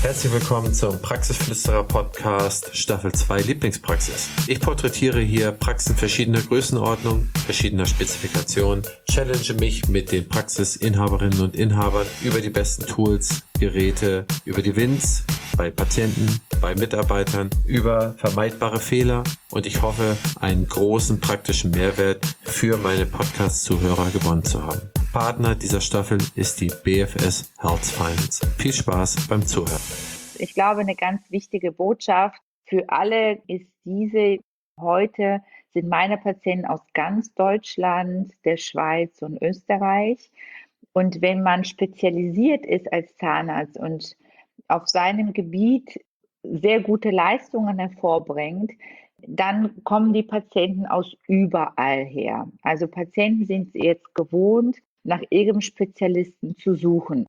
Herzlich willkommen zum Praxisflüsterer Podcast Staffel 2 Lieblingspraxis. Ich porträtiere hier Praxen verschiedener Größenordnung, verschiedener Spezifikation, challenge mich mit den Praxisinhaberinnen und Inhabern über die besten Tools, Geräte, über die Wins bei Patienten, bei Mitarbeitern, über vermeidbare Fehler und ich hoffe, einen großen praktischen Mehrwert für meine Podcast-Zuhörer gewonnen zu haben. Partner dieser Staffel ist die BFS Health Finance. Viel Spaß beim Zuhören. Ich glaube, eine ganz wichtige Botschaft für alle ist diese: Heute sind meine Patienten aus ganz Deutschland, der Schweiz und Österreich. Und wenn man spezialisiert ist als Zahnarzt und auf seinem Gebiet sehr gute Leistungen hervorbringt, dann kommen die Patienten aus überall her. Also Patienten sind jetzt gewohnt, nach ihrem Spezialisten zu suchen.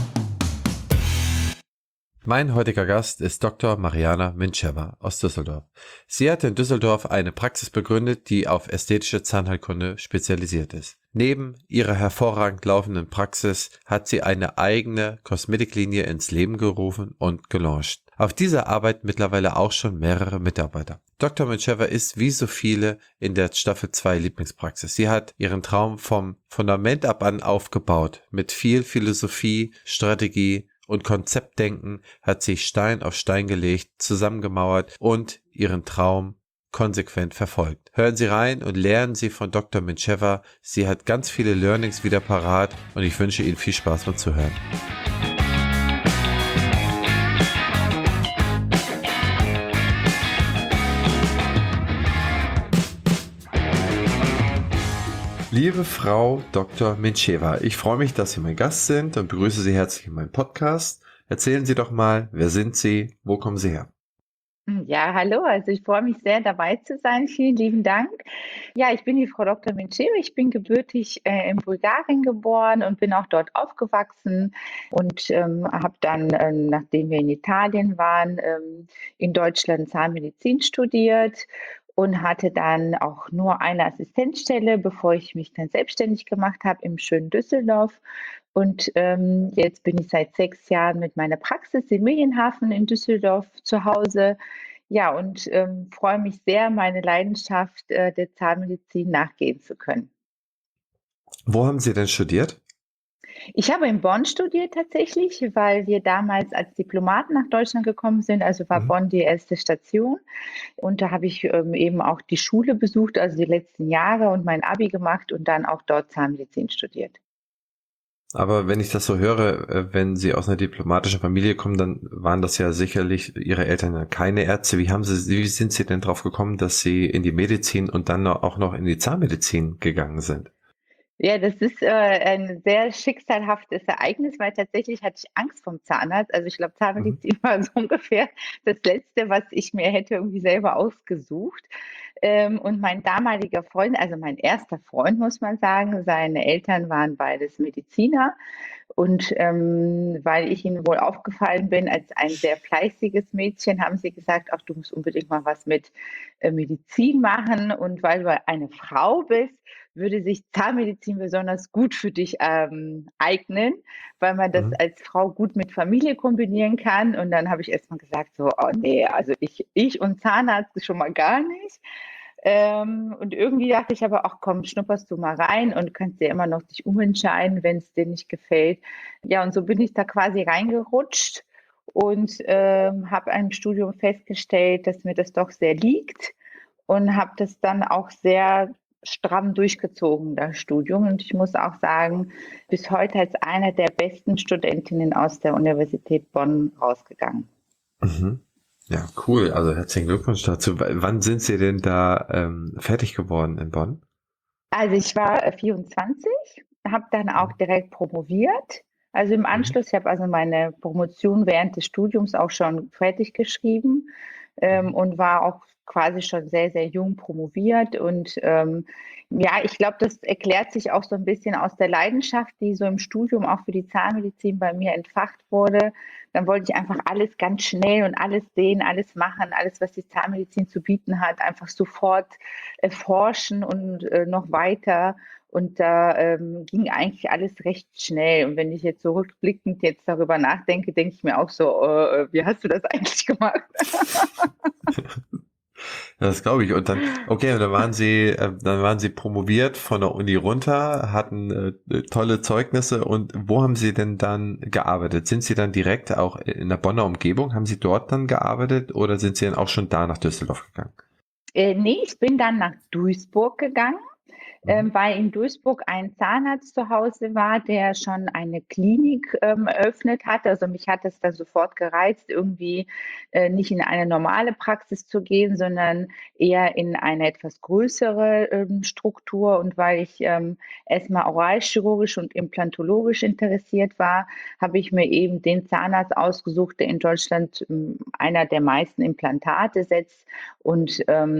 Mein heutiger Gast ist Dr. Mariana Mincheva aus Düsseldorf. Sie hat in Düsseldorf eine Praxis begründet, die auf ästhetische Zahnheilkunde spezialisiert ist. Neben ihrer hervorragend laufenden Praxis hat sie eine eigene Kosmetiklinie ins Leben gerufen und gelauncht. Auf dieser arbeiten mittlerweile auch schon mehrere Mitarbeiter. Dr. Mincheva ist wie so viele in der Staffel 2 Lieblingspraxis. Sie hat ihren Traum vom Fundament ab an aufgebaut. Mit viel Philosophie, Strategie und Konzeptdenken hat sie Stein auf Stein gelegt, zusammengemauert und ihren Traum konsequent verfolgt. Hören Sie rein und lernen Sie von Dr. Mincheva. Sie hat ganz viele Learnings wieder parat und ich wünsche Ihnen viel Spaß beim Zuhören. Liebe Frau Dr. Mincheva, ich freue mich, dass Sie mein Gast sind und begrüße Sie herzlich in meinem Podcast. Erzählen Sie doch mal, wer sind Sie, wo kommen Sie her? Ja, hallo, also ich freue mich sehr, dabei zu sein. Vielen lieben Dank. Ja, ich bin die Frau Dr. Mincheva. Ich bin gebürtig in Bulgarien geboren und bin auch dort aufgewachsen und habe dann, nachdem wir in Italien waren, in Deutschland Zahnmedizin studiert und hatte dann auch nur eine Assistenzstelle, bevor ich mich dann selbstständig gemacht habe im schönen Düsseldorf. Und jetzt bin ich seit 6 Jahren mit meiner Praxis in Medienhafen in Düsseldorf zu Hause. Ja, und freue mich sehr, meine Leidenschaft der Zahnmedizin nachgehen zu können. Wo haben Sie denn studiert? Ich habe in Bonn studiert tatsächlich, weil wir damals als Diplomaten nach Deutschland gekommen sind. Also war Mhm. Bonn die erste Station. Und da habe ich eben auch die Schule besucht, also die letzten Jahre und mein Abi gemacht und dann auch dort Zahnmedizin studiert. Aber wenn ich das so höre, wenn Sie aus einer diplomatischen Familie kommen, dann waren das ja sicherlich Ihre Eltern ja keine Ärzte. Wie sind Sie denn drauf gekommen, dass Sie in die Medizin und dann auch noch in die Zahnmedizin gegangen sind? Ja, das ist ein sehr schicksalhaftes Ereignis, weil tatsächlich hatte ich Angst vorm Zahnarzt. Also ich glaube, Mhm. Zahnmedizin war so ungefähr das Letzte, was ich mir hätte irgendwie selber ausgesucht. Und mein damaliger Freund, also mein erster Freund, muss man sagen, seine Eltern waren beides Mediziner. Und weil ich ihnen wohl aufgefallen bin als ein sehr fleißiges Mädchen, haben sie gesagt, ach, du musst unbedingt mal was mit Medizin machen. Und weil du eine Frau bist, würde sich Zahnmedizin besonders gut für dich eignen, weil man das Mhm. als Frau gut mit Familie kombinieren kann. Und dann habe ich erst mal gesagt, so, oh nee, also ich und Zahnarzt schon mal gar nicht. Und irgendwie dachte ich aber, ach komm, schnupperst du mal rein und kannst dir immer noch dich umentscheiden, wenn es dir nicht gefällt. Ja, und so bin ich da quasi reingerutscht und habe im Studium festgestellt, dass mir das doch sehr liegt und habe das dann auch sehr stramm durchgezogen, das Studium. Und ich muss auch sagen, bis heute als eine der besten Studentinnen aus der Universität Bonn rausgegangen. Mhm. Ja, cool. Also herzlichen Glückwunsch dazu. Wann sind Sie denn da fertig geworden in Bonn? Also ich war 24, habe dann auch Mhm. direkt promoviert. Also im Mhm. Anschluss, ich habe also meine Promotion während des Studiums auch schon fertig geschrieben. Mhm. und war auch quasi schon sehr, sehr jung promoviert. Und ja, ich glaube, das erklärt sich auch so ein bisschen aus der Leidenschaft, die so im Studium auch für die Zahnmedizin bei mir entfacht wurde. Dann wollte ich einfach alles ganz schnell und alles sehen, alles machen, alles, was die Zahnmedizin zu bieten hat, einfach sofort erforschen und noch weiter. Und da ging eigentlich alles recht schnell. Und wenn ich jetzt so rückblickend jetzt darüber nachdenke, denke ich mir auch so, wie hast du das eigentlich gemacht? Das glaube ich. Und dann, okay, und dann waren Sie promoviert von der Uni runter, hatten tolle Zeugnisse. Und wo haben Sie denn dann gearbeitet? Sind Sie dann direkt auch in der Bonner Umgebung? Haben Sie dort dann gearbeitet oder sind Sie dann auch schon da nach Düsseldorf gegangen? Nee, ich bin dann nach Duisburg gegangen, Mhm. weil in Duisburg ein Zahnarzt zu Hause war, der schon eine Klinik eröffnet hatte. Also mich hat es da sofort gereizt, irgendwie nicht in eine normale Praxis zu gehen, sondern eher in eine etwas größere Struktur. Und weil ich erstmal oralchirurgisch und implantologisch interessiert war, habe ich mir eben den Zahnarzt ausgesucht, der in Deutschland einer der meisten Implantate setzt. Und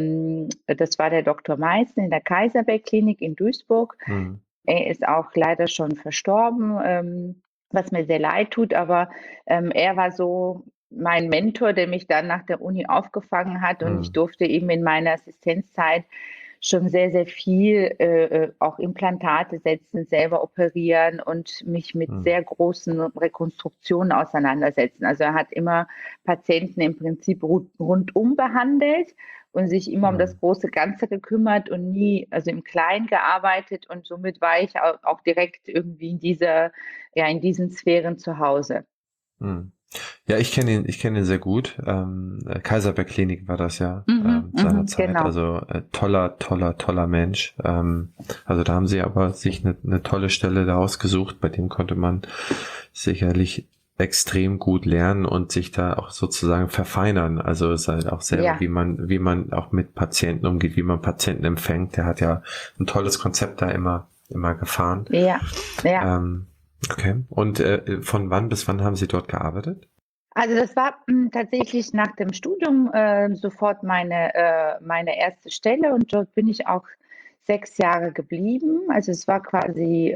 das war der Dr. Meißen in der Kaiserberg-Klinik in Duisburg. Mhm. Er ist auch leider schon verstorben, was mir sehr leid tut, aber er war so mein Mentor, der mich dann nach der Uni aufgefangen hat, und ich Mhm. durfte eben in meiner Assistenzzeit schon sehr, sehr viel auch Implantate setzen, selber operieren und mich mit Mhm. sehr großen Rekonstruktionen auseinandersetzen. Also er hat immer Patienten im Prinzip rundum behandelt und sich immer um das Mhm. große Ganze gekümmert und nie, also im Kleinen gearbeitet, und somit war ich auch direkt irgendwie ja, in diesen Sphären zu Hause. Mhm. Ja, ich kenne ihn sehr gut. Kaiserberg Klinik war das ja Mhm, seinerzeit. genau. Also toller Mensch. Also da haben sie aber sich eine tolle Stelle da ausgesucht. Bei dem konnte man sicherlich extrem gut lernen und sich da auch sozusagen verfeinern. Also es ist halt auch selber, Ja, wie man auch mit Patienten umgeht, wie man Patienten empfängt. Der hat ja ein tolles Konzept da immer gefahren. ja, ja. Ähm, okay. Und von wann bis wann haben Sie dort gearbeitet? Also das war tatsächlich nach dem Studium sofort meine erste Stelle, und dort bin ich auch 6 Jahre geblieben. Also es war quasi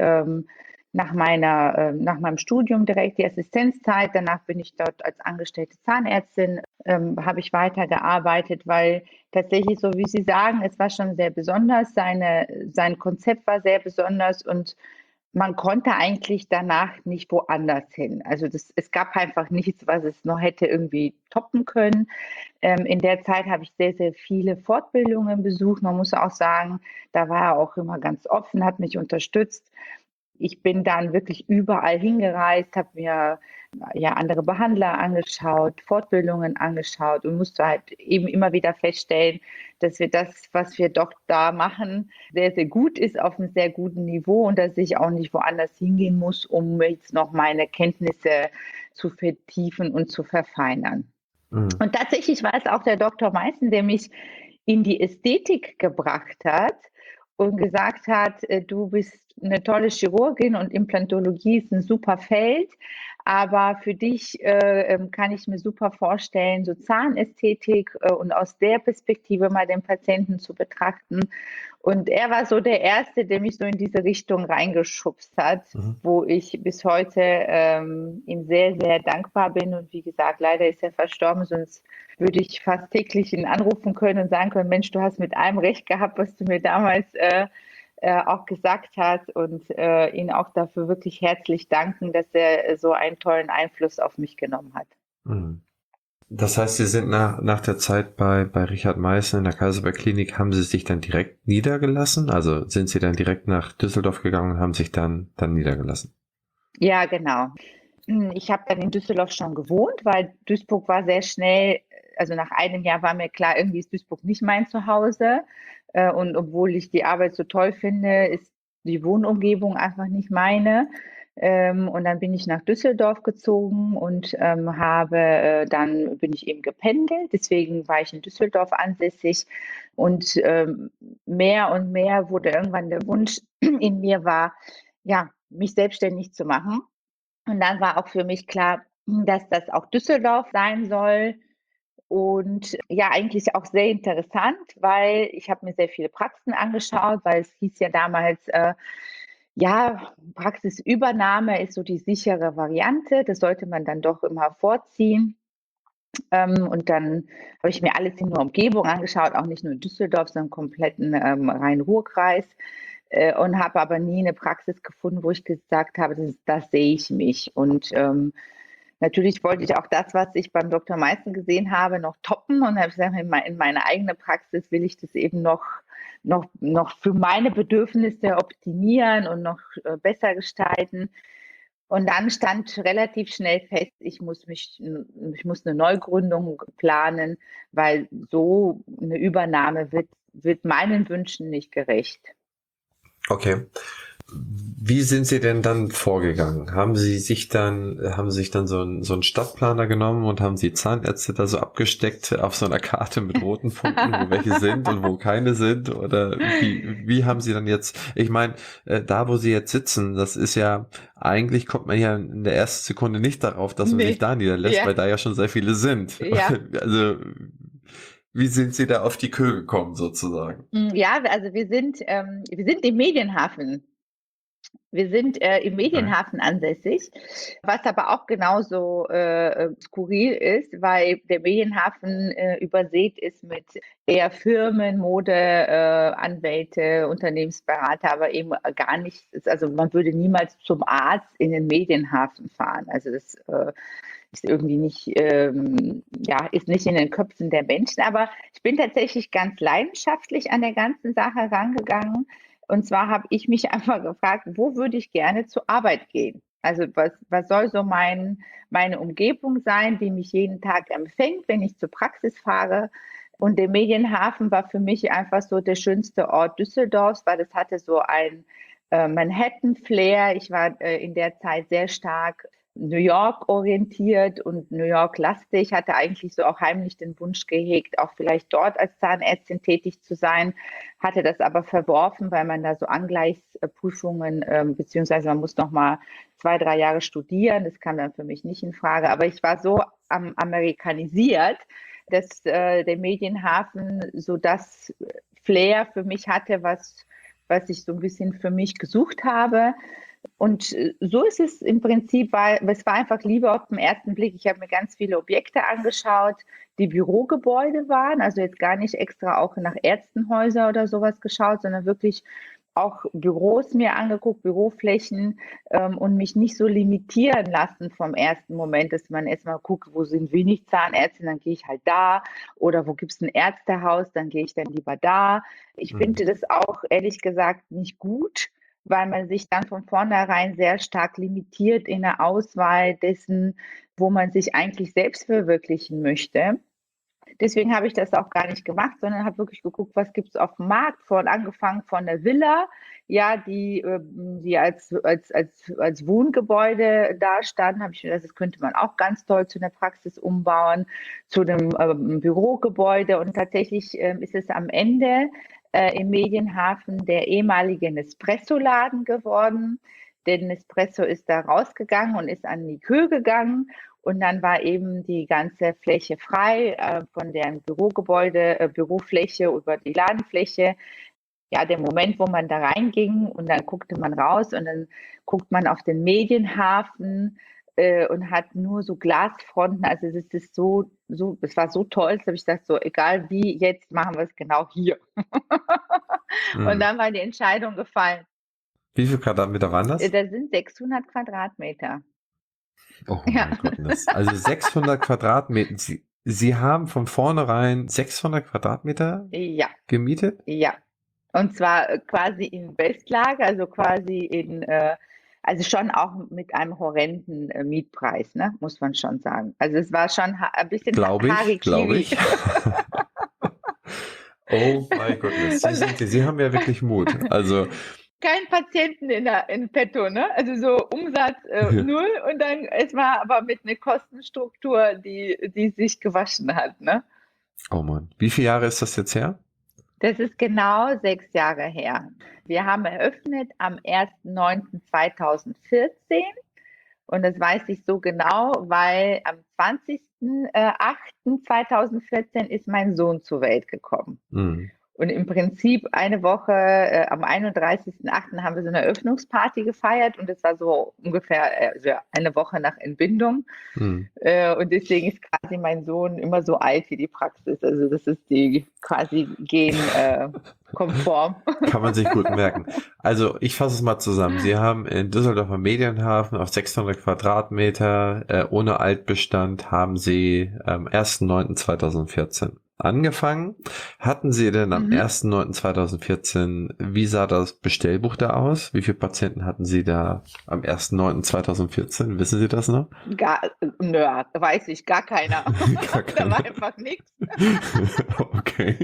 nach meinem Studium direkt die Assistenzzeit. Danach bin ich dort als angestellte Zahnärztin, habe ich weitergearbeitet, weil tatsächlich, so wie Sie sagen, es war schon sehr besonders. Sein Konzept war sehr besonders, und man konnte eigentlich danach nicht woanders hin. Also es gab einfach nichts, was es noch hätte irgendwie toppen können. In der Zeit habe ich sehr, sehr viele Fortbildungen besucht. Man muss auch sagen, da war er auch immer ganz offen, hat mich unterstützt. Ich bin dann wirklich überall hingereist, habe mir ja andere Behandler angeschaut, Fortbildungen angeschaut, und musste halt eben immer wieder feststellen, dass wir das, was wir doch da machen, sehr, sehr gut ist, auf einem sehr guten Niveau, und dass ich auch nicht woanders hingehen muss, um jetzt noch meine Kenntnisse zu vertiefen und zu verfeinern. Mhm. Und tatsächlich war es auch der Dr. Meißen, der mich in die Ästhetik gebracht hat und gesagt hat, du bist eine tolle Chirurgin und Implantologie ist ein super Feld, aber für dich kann ich mir super vorstellen, so Zahnästhetik und aus der Perspektive mal den Patienten zu betrachten. Und er war so der Erste, der mich so in diese Richtung reingeschubst hat, Mhm. wo ich bis heute ihm sehr, sehr dankbar bin. Und wie gesagt, leider ist er verstorben, sonst würde ich fast täglich ihn anrufen können und sagen können, Mensch, du hast mit allem recht gehabt, was du mir damals auch gesagt hast, und ihn auch dafür wirklich herzlich danken, dass er so einen tollen Einfluss auf mich genommen hat. Mhm. Das heißt, Sie sind nach der Zeit bei Richard Meißen in der Kaiserberg Klinik, haben Sie sich dann direkt niedergelassen? Also sind Sie dann direkt nach Düsseldorf gegangen und haben sich dann niedergelassen? Ja, genau. Ich habe dann in Düsseldorf schon gewohnt, weil Duisburg war sehr schnell, also nach einem Jahr war mir klar, irgendwie ist Duisburg nicht mein Zuhause. Und obwohl ich die Arbeit so toll finde, ist die Wohnumgebung einfach nicht meine. Und dann bin ich nach Düsseldorf gezogen und dann bin ich eben gependelt. Deswegen war ich in Düsseldorf ansässig, und mehr und mehr wurde irgendwann der Wunsch in mir war, ja, mich selbstständig zu machen. Und dann war auch für mich klar, dass das auch Düsseldorf sein soll. Und ja, eigentlich auch sehr interessant, weil ich habe mir sehr viele Praxen angeschaut, weil es hieß ja damals, ja, Praxisübernahme ist so die sichere Variante. Das sollte man dann doch immer vorziehen. Und dann habe ich mir alles in der Umgebung angeschaut, auch nicht nur in Düsseldorf, sondern kompletten Rhein-Ruhr-Kreis. Und habe aber nie eine Praxis gefunden, wo ich gesagt habe, das sehe ich mich. Und natürlich wollte ich auch das, was ich beim Dr. Meißen gesehen habe, noch toppen und habe gesagt, in meine eigene Praxis will ich das eben noch für meine Bedürfnisse optimieren und noch besser gestalten. Und dann stand relativ schnell fest, ich muss eine Neugründung planen, weil so eine Übernahme wird meinen Wünschen nicht gerecht. Okay. Wie sind Sie denn dann vorgegangen? Haben Sie sich dann so einen Stadtplaner genommen und haben Sie Zahnärzte da so abgesteckt auf so einer Karte mit roten Punkten, wo welche sind und wo keine sind? Oder wie haben Sie dann jetzt, ich meine, da wo Sie jetzt sitzen, das ist ja, eigentlich kommt man ja in der ersten Sekunde nicht darauf, dass man sich da niederlässt, Ja. weil da ja schon sehr viele sind. Ja. Also, wie sind Sie da auf die Köhe gekommen sozusagen? Ja, also wir sind im Medienhafen. Wir sind im Okay. Medienhafen ansässig, was aber auch genauso skurril ist, weil der Medienhafen übersät ist mit eher Firmen, Mode, Anwälte, Unternehmensberater, aber eben gar nicht, also man würde niemals zum Arzt in den Medienhafen fahren. Also das ist irgendwie nicht, ja, ist nicht in den Köpfen der Menschen. Aber ich bin tatsächlich ganz leidenschaftlich an der ganzen Sache rangegangen. Und zwar habe ich mich einfach gefragt, wo würde ich gerne zur Arbeit gehen? Also was soll so meine Umgebung sein, die mich jeden Tag empfängt, wenn ich zur Praxis fahre? Und der Medienhafen war für mich einfach so der schönste Ort Düsseldorfs, weil es hatte so ein Manhattan-Flair. Ich war in der Zeit sehr stark New York orientiert und New York lastig, hatte eigentlich so auch heimlich den Wunsch gehegt, auch vielleicht dort als Zahnärztin tätig zu sein, hatte das aber verworfen, weil man da so Angleichsprüfungen, beziehungsweise man muss noch mal 2, 3 Jahre studieren, das kam dann für mich nicht in Frage, aber ich war so amerikanisiert, dass der Medienhafen so das Flair für mich hatte, was ich so ein bisschen für mich gesucht habe. Und so ist es im Prinzip, weil es war einfach Liebe auf den ersten Blick. Ich habe mir ganz viele Objekte angeschaut, die Bürogebäude waren, also jetzt gar nicht extra auch nach Ärztenhäuser oder sowas geschaut, sondern wirklich auch Büros mir angeguckt, Büroflächen und mich nicht so limitieren lassen vom ersten Moment, dass man erstmal guckt, wo sind wenig Zahnärzte, dann gehe ich halt da oder wo gibt es ein Ärztehaus, dann gehe ich dann lieber da. Ich finde das auch ehrlich gesagt nicht gut, weil man sich dann von vornherein sehr stark limitiert in der Auswahl dessen, wo man sich eigentlich selbst verwirklichen möchte. Deswegen habe ich das auch gar nicht gemacht, sondern habe wirklich geguckt, was gibt es auf dem Markt, angefangen von der Villa, ja, die als Wohngebäude dastanden, habe ich mir gedacht, das könnte man auch ganz toll zu einer Praxis umbauen, zu einem Bürogebäude. Und tatsächlich ist es am Ende im Medienhafen der ehemalige Nespresso-Laden geworden. Der Nespresso ist da rausgegangen und ist an die Kühe gegangen. Und dann war eben die ganze Fläche frei, von deren Bürogebäude, Bürofläche über die Ladenfläche. Ja, der Moment, wo man da reinging und dann guckte man raus und dann guckt man auf den Medienhafen und hat nur so Glasfronten. Also es ist es war so toll, dass habe ich gesagt, so egal wie, jetzt machen wir es genau hier. Und dann war die Entscheidung gefallen. Wie viel Quadratmeter waren das? Da sind 600 Quadratmeter. Oh Ja. mein Gott. Also 600 Quadratmeter. Sie haben von vornherein 600 Quadratmeter Ja, gemietet? ja. Und zwar quasi in Westlage, also quasi also schon auch mit einem horrenden Mietpreis, ne, muss man schon sagen. Also es war schon ein bisschen Glaube ich, glaube Harikiri. ich. Oh mein Gott. Sie haben ja wirklich Mut. Also, Kein Patienten in petto, ne? Also so Umsatz null und dann erstmal aber mit einer Kostenstruktur, die sich gewaschen hat, ne? oh Mann. Wie viele Jahre ist das jetzt her? Das ist genau 6 Jahre her. Wir haben eröffnet am 1.9.2014 Und das weiß ich so genau, weil am 20.08.2014 ist mein Sohn zur Welt gekommen. Mhm. Und im Prinzip eine Woche, am 31.08. haben wir so eine Eröffnungsparty gefeiert und das war so ungefähr also eine Woche nach Entbindung. Mhm. Und deswegen ist quasi mein Sohn immer so alt wie die Praxis. Also das ist die quasi konform. Kann man sich gut merken. Also ich fasse es mal zusammen. Sie haben in Düsseldorfer Medienhafen auf 600 Quadratmeter ohne Altbestand haben Sie am 1.9.2014 angefangen. Hatten Sie denn am Mhm. 1.9.2014, wie sah das Bestellbuch da aus? Wie viele Patienten hatten Sie da am 1.9.2014? Wissen Sie das noch? Nö, weiß ich, gar keiner. Gar Da war keine. einfach nichts. Okay.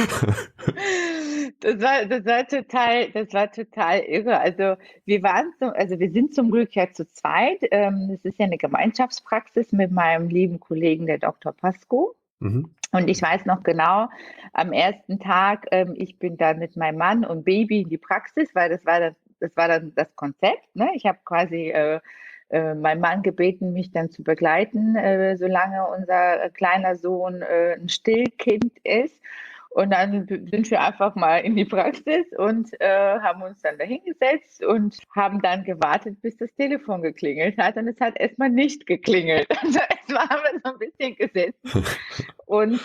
Das war total irre. Also wir sind zum Glück ja zu zweit. Es ist ja eine Gemeinschaftspraxis mit meinem lieben Kollegen, der Dr. Pasco. Mhm. Und ich weiß noch genau, am ersten Tag, ich bin dann mit meinem Mann und Baby in die Praxis, weil das war dann das Konzept. Ne? Ich habe quasi meinen Mann gebeten, mich dann zu begleiten, solange unser kleiner Sohn ein Stillkind ist. Und dann sind wir einfach mal in die Praxis und haben uns dann dahingesetzt und haben dann gewartet, bis das Telefon geklingelt hat. Und es hat erstmal nicht geklingelt. Also erstmal haben wir so ein bisschen gesessen und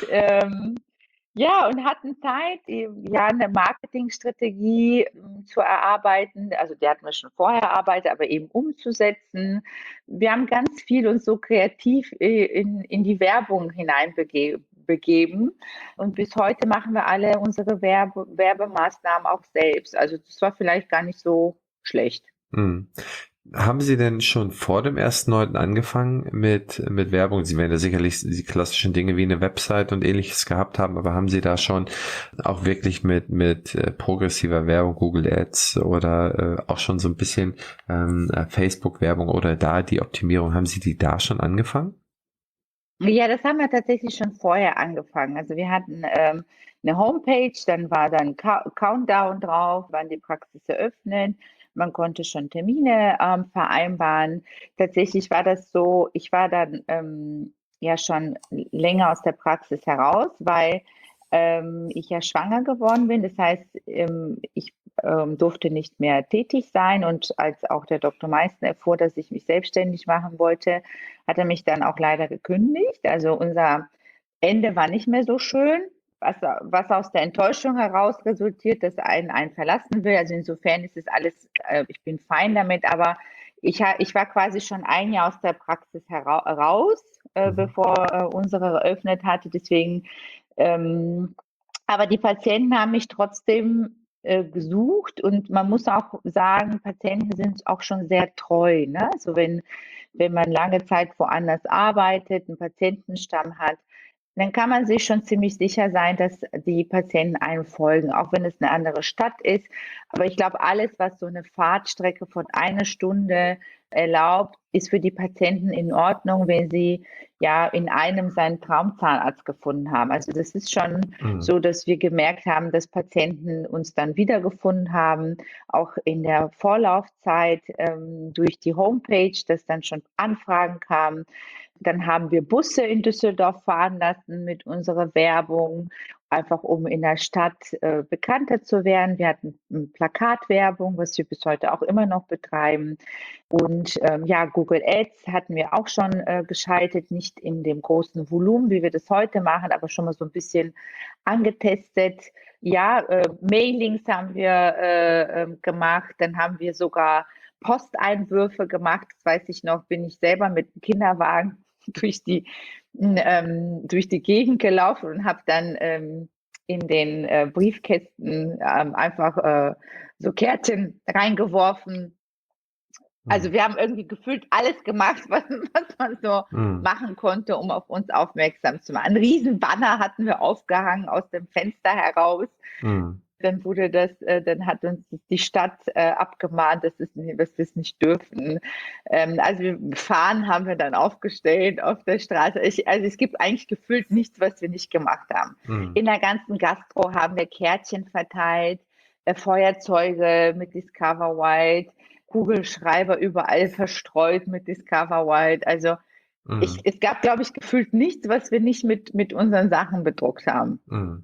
ja, und hatten Zeit, ja, eine Marketingstrategie zu erarbeiten. Also die hatten wir schon vorher erarbeitet, aber eben umzusetzen. Wir haben ganz viel uns so kreativ in die Werbung begeben. Und bis heute machen wir alle unsere Werbemaßnahmen auch selbst. Also das war vielleicht gar nicht so schlecht. Mhm. Haben Sie denn schon vor dem 1.9. angefangen mit Werbung? Sie werden ja sicherlich die klassischen Dinge wie eine Website und ähnliches gehabt haben, aber haben Sie da schon auch wirklich mit progressiver Werbung, Google Ads oder auch schon so ein bisschen Facebook-Werbung oder da die Optimierung, haben Sie die da schon angefangen? Ja, das haben wir tatsächlich schon vorher angefangen. Also wir hatten eine Homepage, dann war dann Countdown drauf, wann die Praxis eröffnet. Man konnte schon Termine vereinbaren. Tatsächlich war das so, ich war dann ja schon länger aus der Praxis heraus, weil ich ja schwanger geworden bin. Das heißt, ich durfte nicht mehr tätig sein. Und als auch der Dr. Meißen erfuhr, dass ich mich selbstständig machen wollte, hat er mich dann auch leider gekündigt. Also unser Ende war nicht mehr so schön, was aus der Enttäuschung heraus resultiert, dass einen verlassen will. Also insofern ist es alles, ich bin fein damit, aber ich war quasi schon ein Jahr aus der Praxis raus, Mhm. bevor unsere eröffnet hatte. Deswegen, aber die Patienten haben mich trotzdem gesucht und man muss auch sagen, Patienten sind auch schon sehr treu. Ne? Also wenn man lange Zeit woanders arbeitet, einen Patientenstamm hat, dann kann man sich schon ziemlich sicher sein, dass die Patienten einem folgen, auch wenn es eine andere Stadt ist. Aber ich glaube, alles, was so eine Fahrtstrecke von einer Stunde erlaubt, ist für die Patienten in Ordnung, wenn sie ja in einem seinen Traumzahnarzt gefunden haben. Also das ist schon Mhm. so, dass wir gemerkt haben, dass Patienten uns dann wiedergefunden haben, auch in der Vorlaufzeit durch die Homepage, dass dann schon Anfragen kamen. Dann haben wir Busse in Düsseldorf fahren lassen mit unserer Werbung, einfach um in der Stadt bekannter zu werden. Wir hatten Plakatwerbung, was wir bis heute auch immer noch betreiben. Und ja, Google Ads hatten wir auch schon geschaltet, nicht in dem großen Volumen, wie wir das heute machen, aber schon mal so ein bisschen angetestet. Ja, Mailings haben wir gemacht, dann haben wir sogar Posteinwürfe gemacht. Das weiß ich noch, bin ich selber mit dem Kinderwagen durch die Gegend gelaufen und habe dann in den Briefkästen einfach so Kärtchen reingeworfen. Mhm. Also wir haben irgendwie gefühlt alles gemacht, was man so Mhm. machen konnte, um auf uns aufmerksam zu machen. Ein Riesenbanner hatten wir aufgehangen aus dem Fenster heraus. Mhm. Dann hat uns die Stadt abgemahnt, dass wir es nicht dürfen. Also Fahnen haben wir dann aufgestellt auf der Straße. Also es gibt eigentlich gefühlt nichts, was wir nicht gemacht haben. Mhm. In der ganzen Gastro haben wir Kärtchen verteilt, Feuerzeuge mit Discover White. Kugelschreiber überall verstreut mit Discover Wild. Also Mhm. es gab, glaube ich, gefühlt nichts, was wir nicht mit unseren Sachen bedruckt haben. Mhm.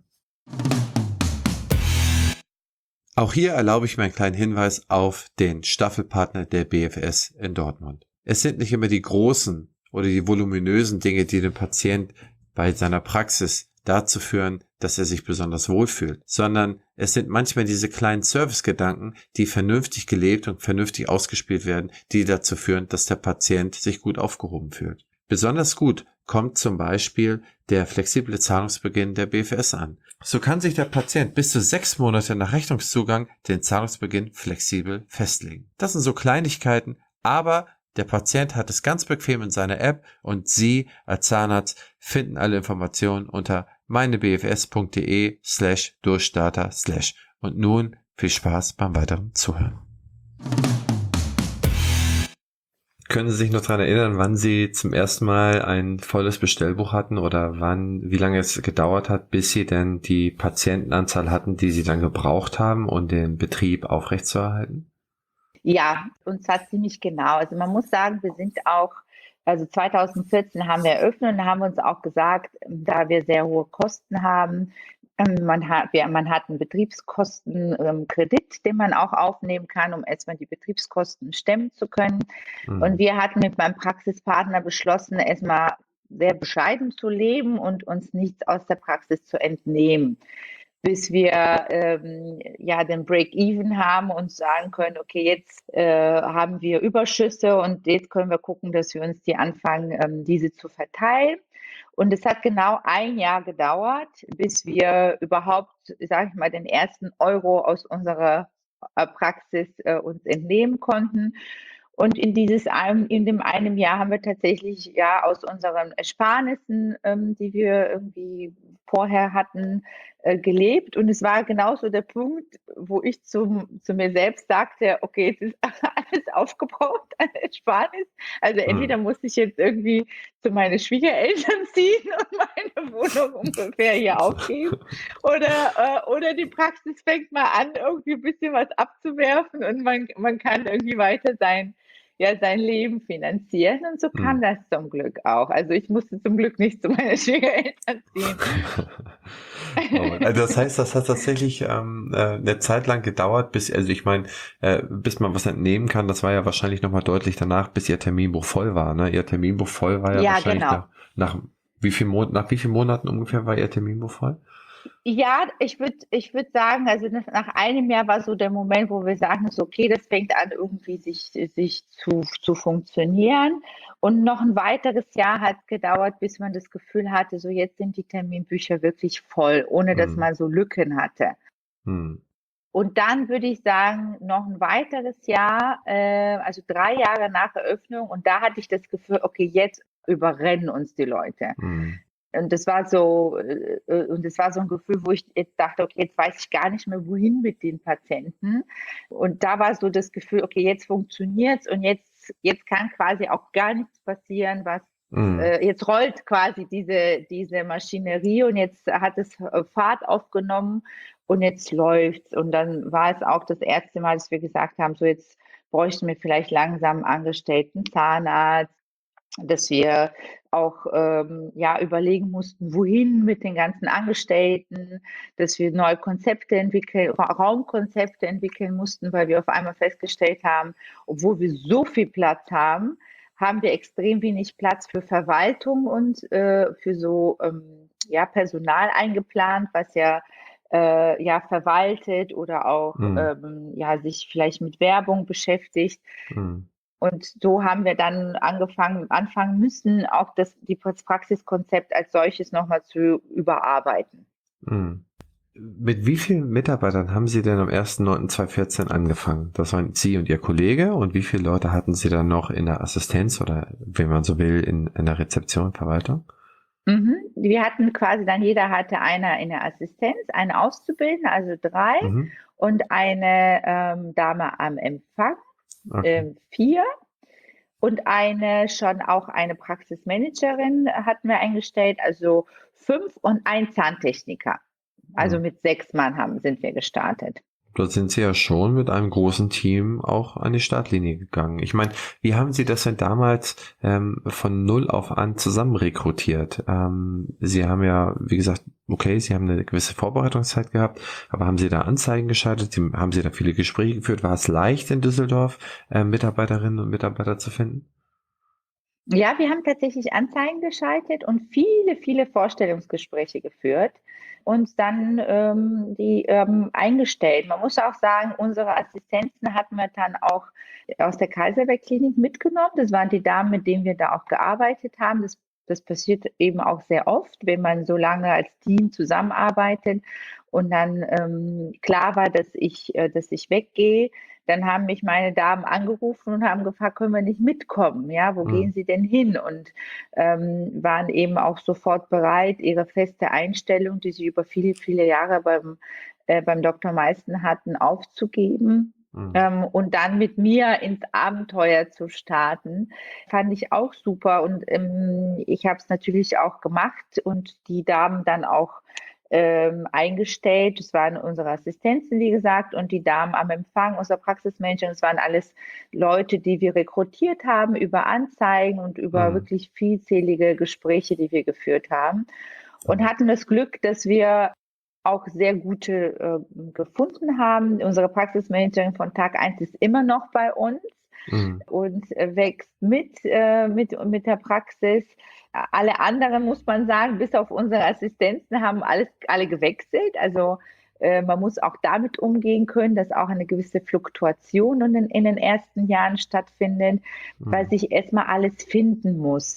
Auch hier erlaube ich mir einen kleinen Hinweis auf den Staffelpartner der BFS in Dortmund. Es sind nicht immer die großen oder die voluminösen Dinge, die den Patient bei seiner Praxis dazu führen, dass er sich besonders wohlfühlt, sondern es sind manchmal diese kleinen Servicegedanken, die vernünftig gelebt und vernünftig ausgespielt werden, die dazu führen, dass der Patient sich gut aufgehoben fühlt. Besonders gut kommt zum Beispiel der flexible Zahlungsbeginn der BFS an. So kann sich der Patient bis zu 6 Monate nach Rechnungszugang den Zahlungsbeginn flexibel festlegen. Das sind so Kleinigkeiten, aber der Patient hat es ganz bequem in seiner App und Sie als Zahnarzt finden alle Informationen unter meinebfs.de/Durchstarter/. Und nun viel Spaß beim weiteren Zuhören. Können Sie sich noch daran erinnern, wann Sie zum ersten Mal ein volles Bestellbuch hatten oder wie lange es gedauert hat, bis Sie denn die Patientenanzahl hatten, die Sie dann gebraucht haben, um den Betrieb aufrechtzuerhalten? Ja, uns hat ziemlich genau. Also man muss sagen, wir sind auch, also 2014 haben wir eröffnet und da haben wir uns auch gesagt, da wir sehr hohe Kosten haben, man hat einen Betriebskostenkredit, den man auch aufnehmen kann, um erstmal die Betriebskosten stemmen zu können. Und Mhm. wir hatten mit meinem Praxispartner beschlossen, erstmal sehr bescheiden zu leben und uns nichts aus der Praxis zu entnehmen, bis wir ja den Break-Even haben und sagen können, okay, jetzt haben wir Überschüsse und jetzt können wir gucken, dass wir uns die anfangen, diese zu verteilen. Und es hat genau ein Jahr gedauert, bis wir überhaupt, sage ich mal, den ersten Euro aus unserer Praxis uns entnehmen konnten. Und in dem einem Jahr haben wir tatsächlich ja aus unseren Ersparnissen, die wir irgendwie vorher hatten, gelebt. Und es war genauso der Punkt, wo ich zu mir selbst sagte, okay, jetzt ist alles aufgebraucht an Ersparnis. Also entweder Mhm. muss ich jetzt irgendwie zu meinen Schwiegereltern ziehen und meine Wohnung ungefähr hier aufgeben. Oder die Praxis fängt mal an, irgendwie ein bisschen was abzuwerfen und man kann irgendwie weiter sein Leben finanzieren und so kam Mhm. das zum Glück auch. Also ich musste zum Glück nicht zu meinen Schwiegereltern ziehen. Oh Mann. Also das heißt, das hat tatsächlich eine Zeit lang gedauert, also ich meine, bis man was entnehmen kann, das war ja wahrscheinlich nochmal deutlich danach, bis Ihr Terminbuch voll war, ne? Ihr Terminbuch voll war ja Ja, wahrscheinlich genau. nach nach wie vielen Monaten ungefähr war Ihr Terminbuch voll? Ja, ich würd sagen, also nach einem Jahr war so der Moment, wo wir sagen, so, okay, das fängt an irgendwie sich zu funktionieren. Und noch ein weiteres Jahr hat gedauert, bis man das Gefühl hatte, so jetzt sind die Terminbücher wirklich voll, ohne dass Mhm. man so Lücken hatte. Mhm. Und dann würde ich sagen, noch ein weiteres Jahr, also 3 Jahre nach Eröffnung und da hatte ich das Gefühl: „Okay, jetzt überrennen uns die Leute.“ Mhm. Und das war so ein Gefühl, wo ich jetzt dachte: „Okay, jetzt weiß ich gar nicht mehr, wohin mit den Patienten.“ Und da war so das Gefühl: „Okay, jetzt funktioniert's und jetzt kann quasi auch gar nichts passieren, was Mhm. jetzt rollt quasi diese Maschinerie und jetzt hat es Fahrt aufgenommen und jetzt läuft's.“ Und dann war es auch das erste Mal, dass wir gesagt haben: „So, jetzt bräuchten wir vielleicht langsam 'n angestellten Zahnarzt“, dass wir auch, ja, überlegen mussten, wohin mit den ganzen Angestellten, dass wir neue Konzepte entwickeln, Raumkonzepte entwickeln mussten, weil wir auf einmal festgestellt haben, obwohl wir so viel Platz haben, haben wir extrem wenig Platz für Verwaltung und für so ja, Personal eingeplant, was ja verwaltet oder auch Mhm. ja, sich vielleicht mit Werbung beschäftigt. Mhm. Und so haben wir dann anfangen müssen, auch das Praxiskonzept als solches nochmal zu überarbeiten. Mhm. Mit wie vielen Mitarbeitern haben Sie denn am 1.9.2014 angefangen? Das waren Sie und Ihr Kollege. Und wie viele Leute hatten Sie dann noch in der Assistenz oder, wenn man so will, in der Rezeption, Verwaltung? Mhm. Wir hatten quasi dann, jeder hatte einer in der Assistenz, eine Auszubildende, also 3 Mhm. und eine Dame am Empfang, Okay. 4 und auch eine Praxismanagerin hatten wir eingestellt, also 5 und ein Zahntechniker. Also Mhm. mit 6 Mann sind wir gestartet. dort sind Sie ja schon mit einem großen Team auch an die Startlinie gegangen. Ich meine, wie haben Sie das denn damals von null auf an zusammen rekrutiert? Sie haben ja, wie gesagt, okay, Sie haben eine gewisse Vorbereitungszeit gehabt, aber haben Sie da Anzeigen geschaltet? Haben Sie da viele Gespräche geführt? War es leicht in Düsseldorf, Mitarbeiterinnen und Mitarbeiter zu finden? Ja, wir haben tatsächlich Anzeigen geschaltet und viele, viele Vorstellungsgespräche geführt und dann die eingestellt. Man muss auch sagen, unsere Assistenzen hatten wir dann auch aus der Kaiserberg-Klinik mitgenommen. Das waren die Damen, mit denen wir da auch gearbeitet haben. Das passiert eben auch sehr oft, wenn man so lange als Team zusammenarbeitet und dann klar war, dass ich weggehe. Dann haben mich meine Damen angerufen und haben gefragt, können wir nicht mitkommen? Ja, wo gehen Mhm. Sie denn hin? Und waren eben auch sofort bereit, ihre feste Einstellung, die sie über viele, viele Jahre beim Dr. Meisten hatten, aufzugeben. Mhm. Und dann mit mir ins Abenteuer zu starten, fand ich auch super. Und ich habe es natürlich auch gemacht und die Damen dann auch eingestellt. Das waren unsere Assistenzen, wie gesagt, und die Damen am Empfang, unser Praxismanager. Das waren alles Leute, die wir rekrutiert haben über Anzeigen und über Mhm. wirklich vielzählige Gespräche, die wir geführt haben. Und Mhm. hatten das Glück, dass wir auch sehr gute gefunden haben. Unsere Praxismanagerin von Tag 1 ist immer noch bei uns Mhm. und wächst mit der Praxis. Alle anderen, muss man sagen, bis auf unsere Assistenzen, haben alle gewechselt. Also man muss auch damit umgehen können, dass auch eine gewisse Fluktuation in den ersten Jahren stattfindet, weil Mhm. sich erstmal alles finden muss.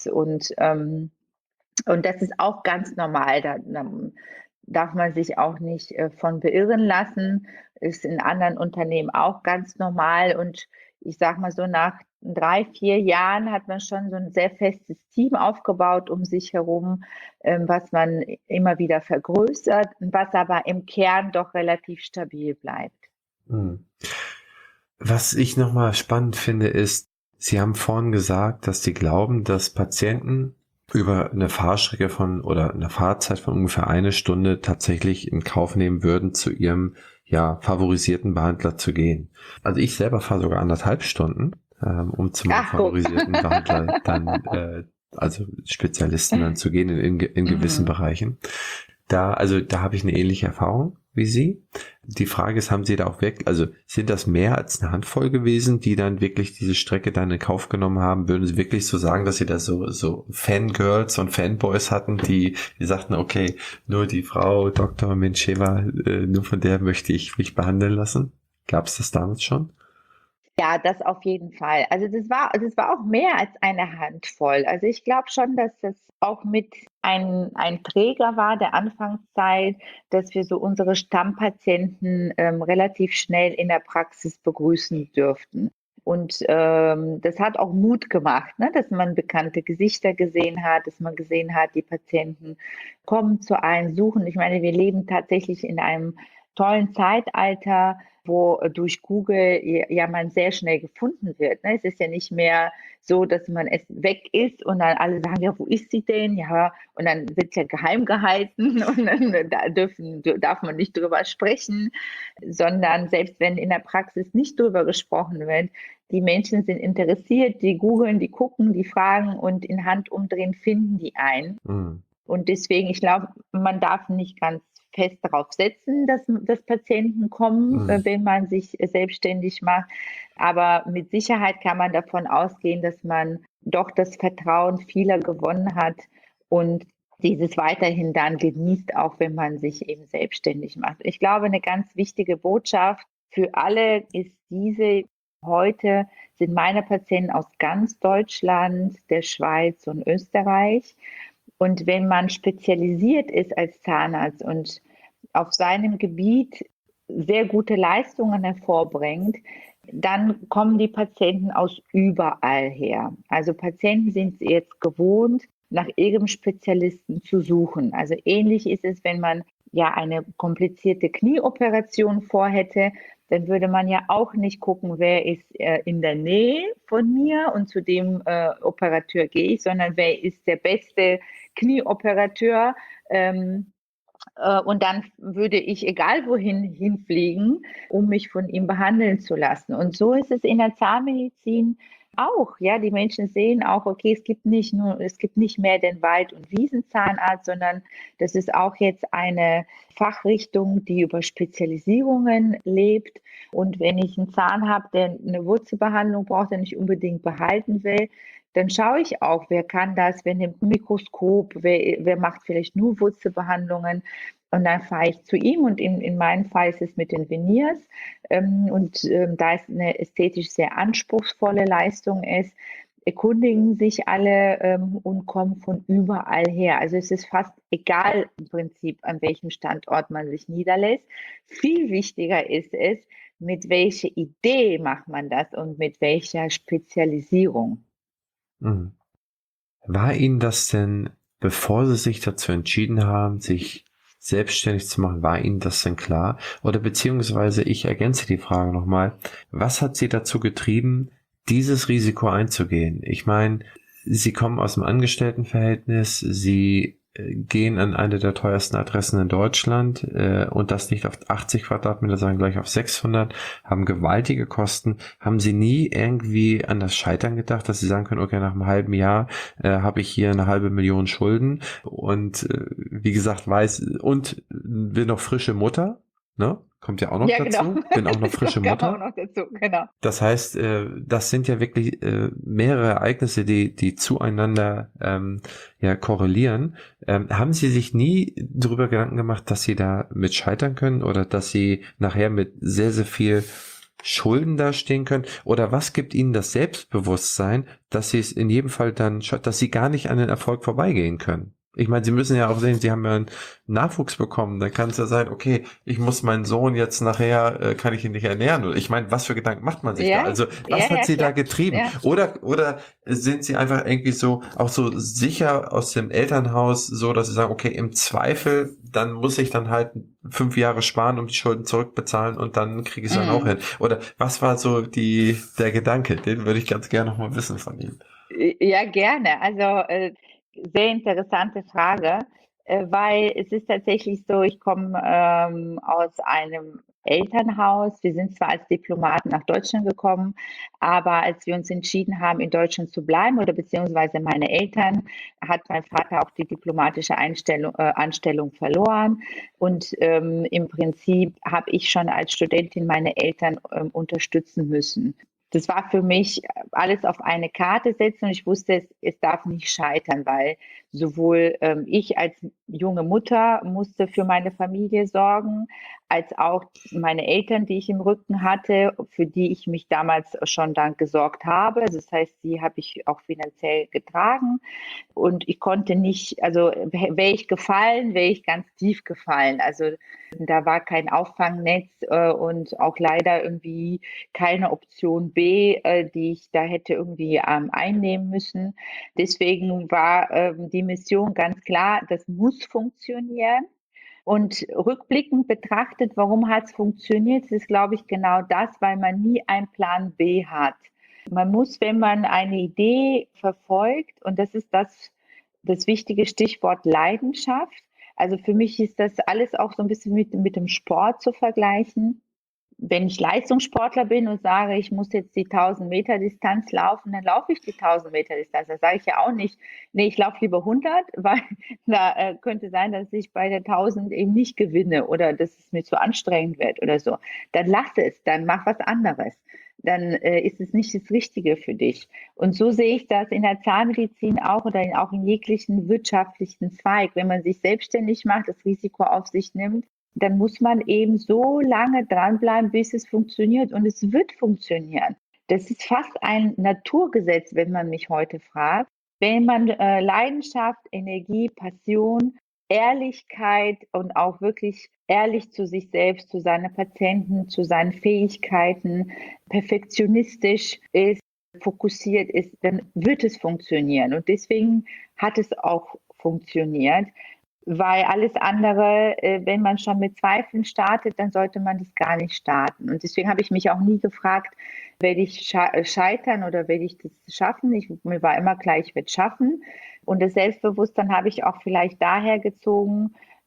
Und das ist auch ganz normal. Da darf man sich auch nicht von beirren lassen. Ist in anderen Unternehmen auch ganz normal. Und ich sage mal so, nach 3, 4 Jahren hat man schon so ein sehr festes Team aufgebaut um sich herum, was man immer wieder vergrößert, was aber im Kern doch relativ stabil bleibt. Mhm. Was ich nochmal spannend finde, ist, Sie haben vorhin gesagt, dass Sie glauben, dass Patienten über eine Fahrstrecke von oder eine Fahrzeit von ungefähr 1 Stunde tatsächlich in Kauf nehmen würden, zu ihrem ja favorisierten Behandler zu gehen. Also ich selber fahre sogar 1,5 Stunden, um zu meinem Ach, guck. favorisierten Behandler dann, also Spezialisten dann zu gehen in gewissen Mhm. Bereichen. Da habe ich eine ähnliche Erfahrung wie Sie. Die Frage ist, haben Sie da auch wirklich, also sind das mehr als eine Handvoll gewesen, die dann wirklich diese Strecke dann in Kauf genommen haben? Würden Sie wirklich so sagen, dass Sie da so Fangirls und Fanboys hatten, die sagten, okay, nur die Frau Dr. Mencheva, nur von der möchte ich mich behandeln lassen? Gab es das damals schon? Ja, das auf jeden Fall. Also das war auch mehr als eine Handvoll. Also ich glaube schon, dass das auch mit ein Träger war der Anfangszeit, dass wir so unsere Stammpatienten relativ schnell in der Praxis begrüßen dürften. Und das hat auch Mut gemacht, ne? Dass man bekannte Gesichter gesehen hat, dass man gesehen hat, die Patienten kommen zu einem, suchen. Ich meine, wir leben tatsächlich in einem tollen Zeitalter, wo durch Google ja man sehr schnell gefunden wird. Ne? Es ist ja nicht mehr so, dass man es weg ist und dann alle sagen, ja, wo ist sie denn? Ja, und dann wird es ja geheim gehalten und dann darf man nicht drüber sprechen, sondern selbst wenn in der Praxis nicht drüber gesprochen wird, die Menschen sind interessiert, die googeln, die gucken, die fragen und in Handumdrehen finden die ein. Mhm. Und deswegen, ich glaube, man darf nicht ganz fest darauf setzen, dass Patienten kommen, Mhm. wenn man sich selbstständig macht. Aber mit Sicherheit kann man davon ausgehen, dass man doch das Vertrauen vieler gewonnen hat und dieses weiterhin dann genießt, auch wenn man sich eben selbstständig macht. Ich glaube, eine ganz wichtige Botschaft für alle ist diese: Heute sind meine Patienten aus ganz Deutschland, der Schweiz und Österreich. Und wenn man spezialisiert ist als Zahnarzt und auf seinem Gebiet sehr gute Leistungen hervorbringt, dann kommen die Patienten aus überall her. Also Patienten sind jetzt gewohnt, nach ihrem Spezialisten zu suchen. Also ähnlich ist es, wenn man ja eine komplizierte Knieoperation vorhätte, dann würde man ja auch nicht gucken, wer ist in der Nähe von mir und zu dem Operateur gehe ich, sondern wer ist der beste Knieoperateur. Ähm, Und dann würde ich egal wohin hinfliegen, um mich von ihm behandeln zu lassen. Und so ist es in der Zahnmedizin auch. Ja, die Menschen sehen auch, okay, es gibt nicht mehr den Wald- und Wiesenzahnarzt, sondern das ist auch jetzt eine Fachrichtung, die über Spezialisierungen lebt. Und wenn ich einen Zahn habe, der eine Wurzelbehandlung braucht, den ich unbedingt behalten will, dann schaue ich auch, wer kann das, wer nimmt ein Mikroskop, wer macht vielleicht nur Wurzelbehandlungen. Und dann fahre ich zu ihm und in meinem Fall ist es mit den Veneers. Da es eine ästhetisch sehr anspruchsvolle Leistung ist, erkundigen sich alle und kommen von überall her. Also es ist fast egal im Prinzip, an welchem Standort man sich niederlässt. Viel wichtiger ist es, mit welcher Idee macht man das und mit welcher Spezialisierung. Mhm. War Ihnen das denn, bevor Sie sich dazu entschieden haben, sich selbstständig zu machen, war Ihnen das denn klar? Oder beziehungsweise, ich ergänze die Frage nochmal, was hat Sie dazu getrieben, dieses Risiko einzugehen? Ich meine, Sie kommen aus dem Angestelltenverhältnis, Sie gehen an eine der teuersten Adressen in Deutschland und das nicht auf 80 Quadratmeter, sondern gleich auf 600, haben gewaltige Kosten. Haben Sie nie irgendwie an das Scheitern gedacht, dass Sie sagen können, okay, nach einem halben Jahr habe ich hier 500.000 Schulden und wie gesagt bin noch frische Mutter, ne? Kommt ja auch noch Ja, genau. dazu. Bin auch noch frische Das kam auch Mutter. noch dazu, genau. Das heißt, das sind ja wirklich mehrere Ereignisse, die zueinander ja korrelieren. Haben Sie sich nie darüber Gedanken gemacht, dass Sie da mit scheitern können oder dass Sie nachher mit sehr, sehr viel Schulden dastehen können? Oder was gibt Ihnen das Selbstbewusstsein, dass Sie es in jedem Fall dass Sie gar nicht an den Erfolg vorbeigehen können? Ich meine, Sie müssen ja auch sehen, Sie haben ja einen Nachwuchs bekommen. Dann kann es ja sein, okay, ich muss meinen Sohn jetzt nachher, kann ich ihn nicht ernähren. Oder ich meine, was für Gedanken macht man sich da? Ja, Also, ja, was hat ja, Sie da klar. getrieben? Ja. Oder sind Sie einfach irgendwie so, auch so sicher aus dem Elternhaus, so, dass Sie sagen, okay, im Zweifel, dann muss ich dann halt 5 Jahre sparen, um die Schulden zurückbezahlen und dann kriege ich es dann auch hin. Mm. Oder was war so der Gedanke? Den würde ich ganz gerne noch mal wissen von Ihnen. Ja, gerne. Also sehr interessante Frage, weil es ist tatsächlich so, ich komme aus einem Elternhaus. Wir sind zwar als Diplomaten nach Deutschland gekommen, aber als wir uns entschieden haben, in Deutschland zu bleiben oder beziehungsweise meine Eltern, hat mein Vater auch die diplomatische Anstellung verloren. Und im Prinzip habe ich schon als Studentin meine Eltern unterstützen müssen. Das war für mich alles auf eine Karte setzen und ich wusste, es darf nicht scheitern, weil sowohl ich als junge Mutter musste für meine Familie sorgen, als auch meine Eltern, die ich im Rücken hatte, für die ich mich damals schon dann gesorgt habe. Also das heißt, die habe ich auch finanziell getragen. Und ich konnte nicht, also wäre ich gefallen, wäre ich ganz tief gefallen. Also da war kein Auffangnetz und auch leider irgendwie keine Option B, die ich da hätte irgendwie einnehmen müssen. Deswegen war die Mission ganz klar, das muss funktionieren. Und rückblickend betrachtet, warum hat es funktioniert, das ist, glaube ich, genau das, weil man nie einen Plan B hat. Man muss, wenn man eine Idee verfolgt, und das ist das wichtige Stichwort Leidenschaft. Also für mich ist das alles auch so ein bisschen mit dem Sport zu vergleichen. Wenn ich Leistungssportler bin und sage, ich muss jetzt die 1000 Meter Distanz laufen, dann laufe ich die 1000 Meter Distanz. Da sage ich ja auch nicht, nee, ich laufe lieber 100, weil da könnte sein, dass ich bei der 1000 eben nicht gewinne oder dass es mir zu anstrengend wird oder so. Dann lass es, dann mach was anderes. Dann ist es nicht das Richtige für dich. Und so sehe ich das in der Zahnmedizin auch oder auch in jeglichen wirtschaftlichen Zweig. Wenn man sich selbstständig macht, das Risiko auf sich nimmt, dann muss man eben so lange dranbleiben, bis es funktioniert. Und es wird funktionieren. Das ist fast ein Naturgesetz, wenn man mich heute fragt. Wenn man Leidenschaft, Energie, Passion, Ehrlichkeit und auch wirklich ehrlich zu sich selbst, zu seinen Patienten, zu seinen Fähigkeiten, perfektionistisch ist, fokussiert ist, dann wird es funktionieren. Und deswegen hat es auch funktioniert. Weil alles andere, wenn man schon mit Zweifeln startet, dann sollte man das gar nicht starten. Und deswegen habe ich mich auch nie gefragt, werde ich scheitern oder werde ich das schaffen? Mir war immer klar, ich werde es schaffen. Und das Selbstbewusstsein habe ich auch vielleicht daher gezogen,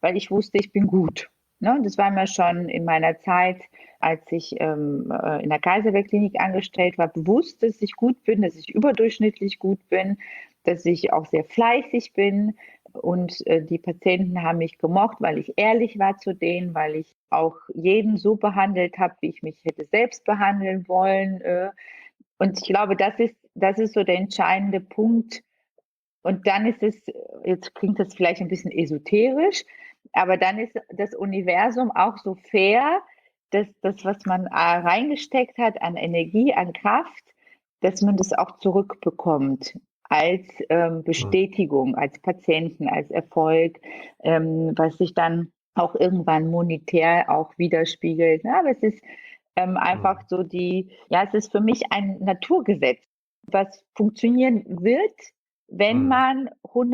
weil ich wusste, ich bin gut. Ne? Das war mir schon in meiner Zeit, als ich in der Kaiserwehr-Klinik angestellt war, bewusst, dass ich gut bin, dass ich überdurchschnittlich gut bin, dass ich auch sehr fleißig bin. Und die Patienten haben mich gemocht, weil ich ehrlich war zu denen, weil ich auch jeden so behandelt habe, wie ich mich hätte selbst behandeln wollen. Und ich glaube, das ist so der entscheidende Punkt. Und dann ist es, jetzt klingt das vielleicht ein bisschen esoterisch, aber dann ist das Universum auch so fair, dass das, was man reingesteckt hat an Energie, an Kraft, dass man das auch zurückbekommt als Bestätigung, als Patienten, als Erfolg, was sich dann auch irgendwann monetär auch widerspiegelt. Ne? Aber es ist einfach so es ist für mich ein Naturgesetz, was funktionieren wird, wenn man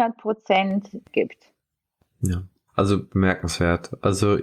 100% gibt. Ja, also bemerkenswert. Also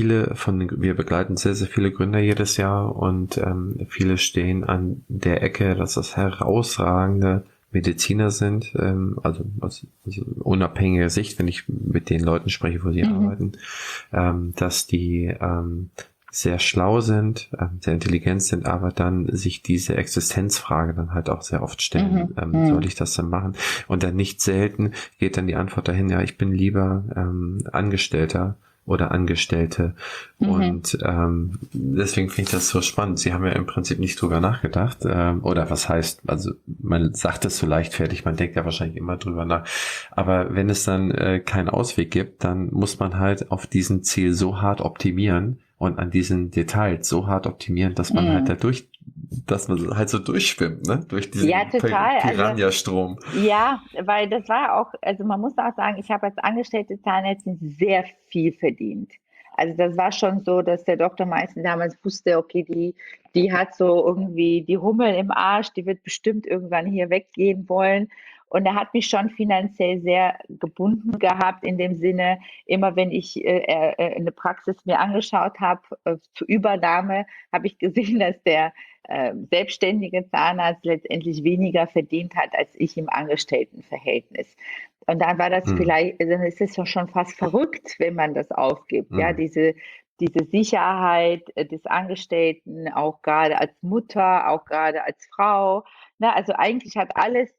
wir begleiten sehr, sehr viele Gründer jedes Jahr und viele stehen an der Ecke, dass das herausragende Mediziner sind, also unabhängige Sicht, wenn ich mit den Leuten spreche, wo sie arbeiten, dass die sehr schlau sind, sehr intelligent sind, aber dann sich diese Existenzfrage dann halt auch sehr oft stellen, soll ich das dann machen? Und dann nicht selten geht dann die Antwort dahin, ja, ich bin lieber Angestellter oder Angestellte. Und deswegen finde ich das so spannend. Sie haben ja im Prinzip nicht drüber nachgedacht. Oder was heißt, also man sagt es so leichtfertig, man denkt ja wahrscheinlich immer drüber nach. Aber wenn es dann keinen Ausweg gibt, dann muss man halt auf diesen Ziel so hart optimieren und an diesen Details so hart optimieren, dass man halt dass man halt so durchschwimmt, ne? Durch diesen Ja, total. Piranha-Strom. Ja, weil das war auch, also man muss auch sagen, ich habe als angestellte Zahnärztin sehr viel verdient. Also das war schon so, dass der Dr. Meißen damals wusste, okay, die hat so irgendwie die Hummel im Arsch, die wird bestimmt irgendwann hier weggehen wollen. Und er hat mich schon finanziell sehr gebunden gehabt, in dem Sinne, immer wenn ich eine Praxis mir angeschaut habe, zur Übernahme, habe ich gesehen, dass der selbstständige Zahnarzt letztendlich weniger verdient hat als ich im Angestelltenverhältnis. Und dann war das vielleicht, dann ist es ja schon fast verrückt, wenn man das aufgibt, ja, diese Sicherheit des Angestellten, auch gerade als Mutter, auch gerade als Frau. Ne? Also eigentlich hat alles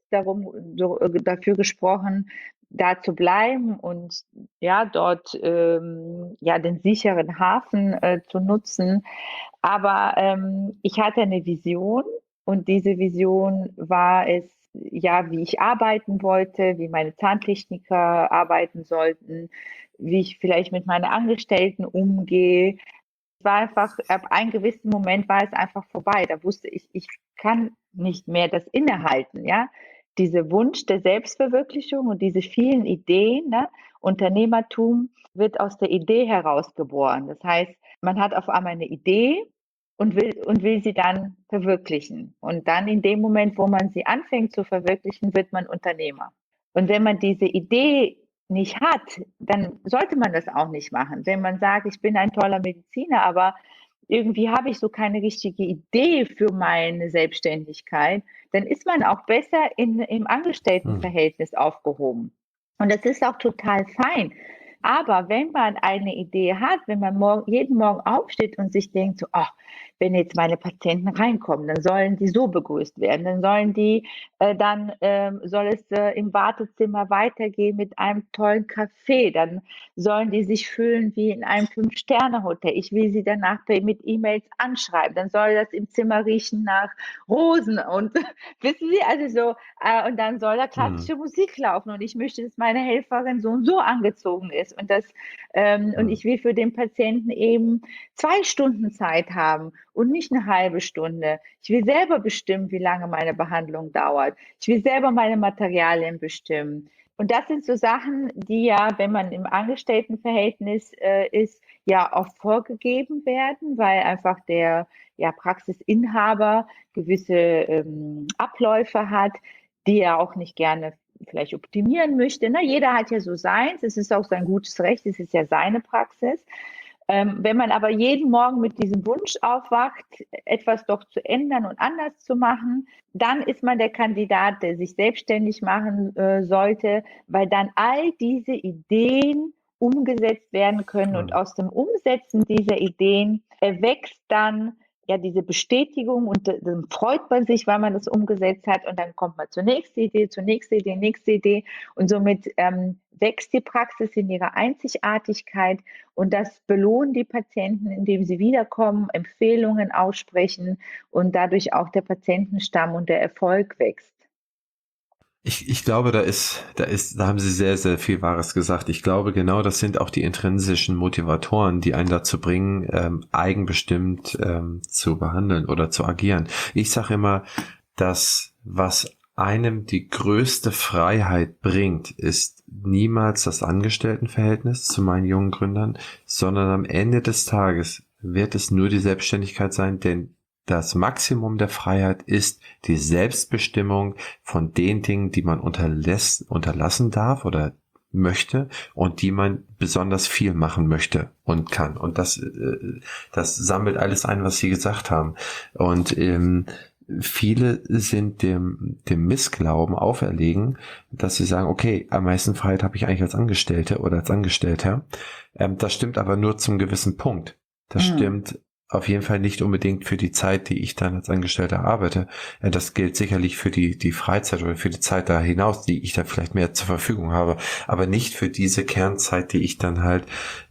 dafür gesprochen, da zu bleiben und ja, dort den sicheren Hafen zu nutzen. Aber ich hatte eine Vision und diese Vision war es, ja, wie ich arbeiten wollte, wie meine Zahntechniker arbeiten sollten, wie ich vielleicht mit meinen Angestellten umgehe. Es war einfach, ab einem gewissen Moment war es einfach vorbei. Da wusste ich, ich kann nicht mehr das innehalten, ja. Dieser Wunsch der Selbstverwirklichung und diese vielen Ideen, ne? Unternehmertum wird aus der Idee heraus geboren. Das heißt, man hat auf einmal eine Idee und will sie dann verwirklichen. Und dann in dem Moment, wo man sie anfängt zu verwirklichen, wird man Unternehmer. Und wenn man diese Idee nicht hat, dann sollte man das auch nicht machen. Wenn man sagt, ich bin ein toller Mediziner, aber irgendwie habe ich so keine richtige Idee für meine Selbstständigkeit, dann ist man auch besser im Angestelltenverhältnis aufgehoben. Und das ist auch total fein. Aber wenn man eine Idee hat, wenn man jeden Morgen aufsteht und sich denkt, so, ach, wenn jetzt meine Patienten reinkommen, dann sollen die so begrüßt werden, dann sollen die, dann soll es im Wartezimmer weitergehen mit einem tollen Kaffee, dann sollen die sich fühlen wie in einem Fünf-Sterne-Hotel. Ich will sie danach mit E-Mails anschreiben, dann soll das im Zimmer riechen nach Rosen und wissen Sie, also so, und dann soll da klassische Musik laufen und ich möchte, dass meine Helferin so und so angezogen ist und ich will für den Patienten eben 2 Stunden Zeit haben und nicht eine halbe Stunde. Ich will selber bestimmen, wie lange meine Behandlung dauert. Ich will selber meine Materialien bestimmen. Und das sind so Sachen, die ja, wenn man im Angestelltenverhältnis ist, ja auch vorgegeben werden, weil einfach der Praxisinhaber gewisse Abläufe hat, die er auch nicht gerne vielleicht optimieren möchte. Ne? Jeder hat ja so seins, es ist auch sein gutes Recht, es ist ja seine Praxis. Wenn man aber jeden Morgen mit diesem Wunsch aufwacht, etwas doch zu ändern und anders zu machen, dann ist man der Kandidat, der sich selbstständig machen sollte, weil dann all diese Ideen umgesetzt werden können. Und aus dem Umsetzen dieser Ideen erwächst dann ja diese Bestätigung und dann freut man sich, weil man das umgesetzt hat und dann kommt man zur nächsten Idee, nächste Idee und somit wächst die Praxis in ihrer Einzigartigkeit und das belohnt die Patienten, indem sie wiederkommen, Empfehlungen aussprechen und dadurch auch der Patientenstamm und der Erfolg wächst. Ich glaube, da haben Sie sehr, sehr viel Wahres gesagt. Ich glaube, genau das sind auch die intrinsischen Motivatoren, die einen dazu bringen, eigenbestimmt zu behandeln oder zu agieren. Ich sage immer, dass was einem die größte Freiheit bringt, ist niemals das Angestelltenverhältnis zu meinen jungen Gründern, sondern am Ende des Tages wird es nur die Selbstständigkeit sein, denn das Maximum der Freiheit ist die Selbstbestimmung von den Dingen, die man unterlassen darf oder möchte und die man besonders viel machen möchte und kann. Und das sammelt alles ein, was Sie gesagt haben. Und viele sind dem Missglauben auferlegen, dass sie sagen, okay, am meisten Freiheit habe ich eigentlich als Angestellte oder als Angestellter. Das stimmt aber nur zum gewissen Punkt. Das stimmt auf jeden Fall nicht unbedingt für die Zeit, die ich dann als Angestellter arbeite. Das gilt sicherlich für die Freizeit oder für die Zeit da hinaus, die ich dann vielleicht mehr zur Verfügung habe, aber nicht für diese Kernzeit, die ich dann halt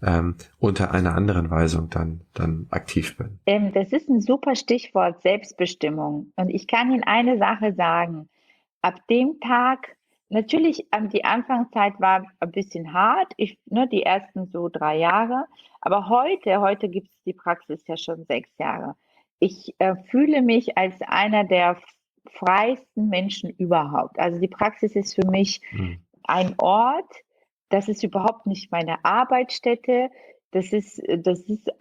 unter einer anderen Weisung dann aktiv bin. Das ist ein super Stichwort, Selbstbestimmung. Und ich kann Ihnen eine Sache sagen. Ab dem Tag, natürlich, die Anfangszeit war ein bisschen hart, die ersten so 3 Jahre. Aber heute gibt es die Praxis ja schon 6 Jahre. Ich fühle mich als einer der freiesten Menschen überhaupt. Also die Praxis ist für mich ein Ort, das ist überhaupt nicht meine Arbeitsstätte. Das ist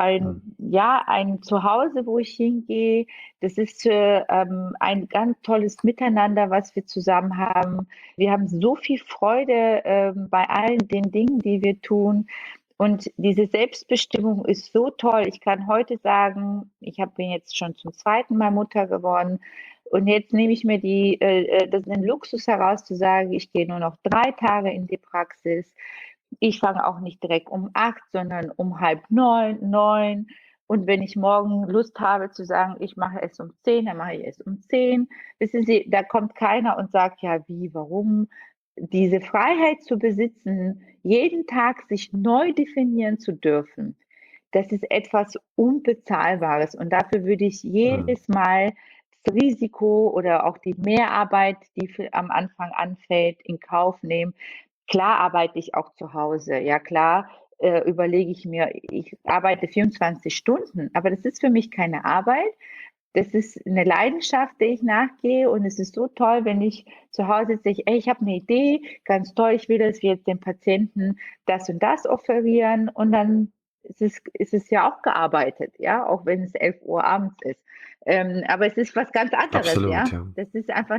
ein Zuhause, wo ich hingehe. Das ist ein ganz tolles Miteinander, was wir zusammen haben. Wir haben so viel Freude bei allen den Dingen, die wir tun. Und diese Selbstbestimmung ist so toll. Ich kann heute sagen, bin jetzt schon zum zweiten Mal Mutter geworden. Und jetzt nehme ich mir den Luxus heraus zu sagen, ich gehe nur noch 3 Tage in die Praxis. Ich fange auch nicht direkt um 8, sondern um 8:30, 9. Und wenn ich morgen Lust habe zu sagen, ich mache es um 10, dann mache ich es um 10. Wissen Sie, da kommt keiner und sagt, ja, wie, warum? Diese Freiheit zu besitzen, jeden Tag sich neu definieren zu dürfen, das ist etwas Unbezahlbares. Und dafür würde ich jedes Mal das Risiko oder auch die Mehrarbeit, die am Anfang anfällt, in Kauf nehmen. Klar arbeite ich auch zu Hause. Ja, klar, überlege ich mir, ich arbeite 24 Stunden, aber das ist für mich keine Arbeit. Das ist eine Leidenschaft, der ich nachgehe und es ist so toll, wenn ich zu Hause sage, ey, ich habe eine Idee, ganz toll, ich will, dass wir jetzt dem Patienten das und das offerieren und dann ist es ja auch gearbeitet, ja, auch wenn es 11 Uhr abends ist. Aber es ist was ganz anderes, Absolut, ja. ja. Das ist einfach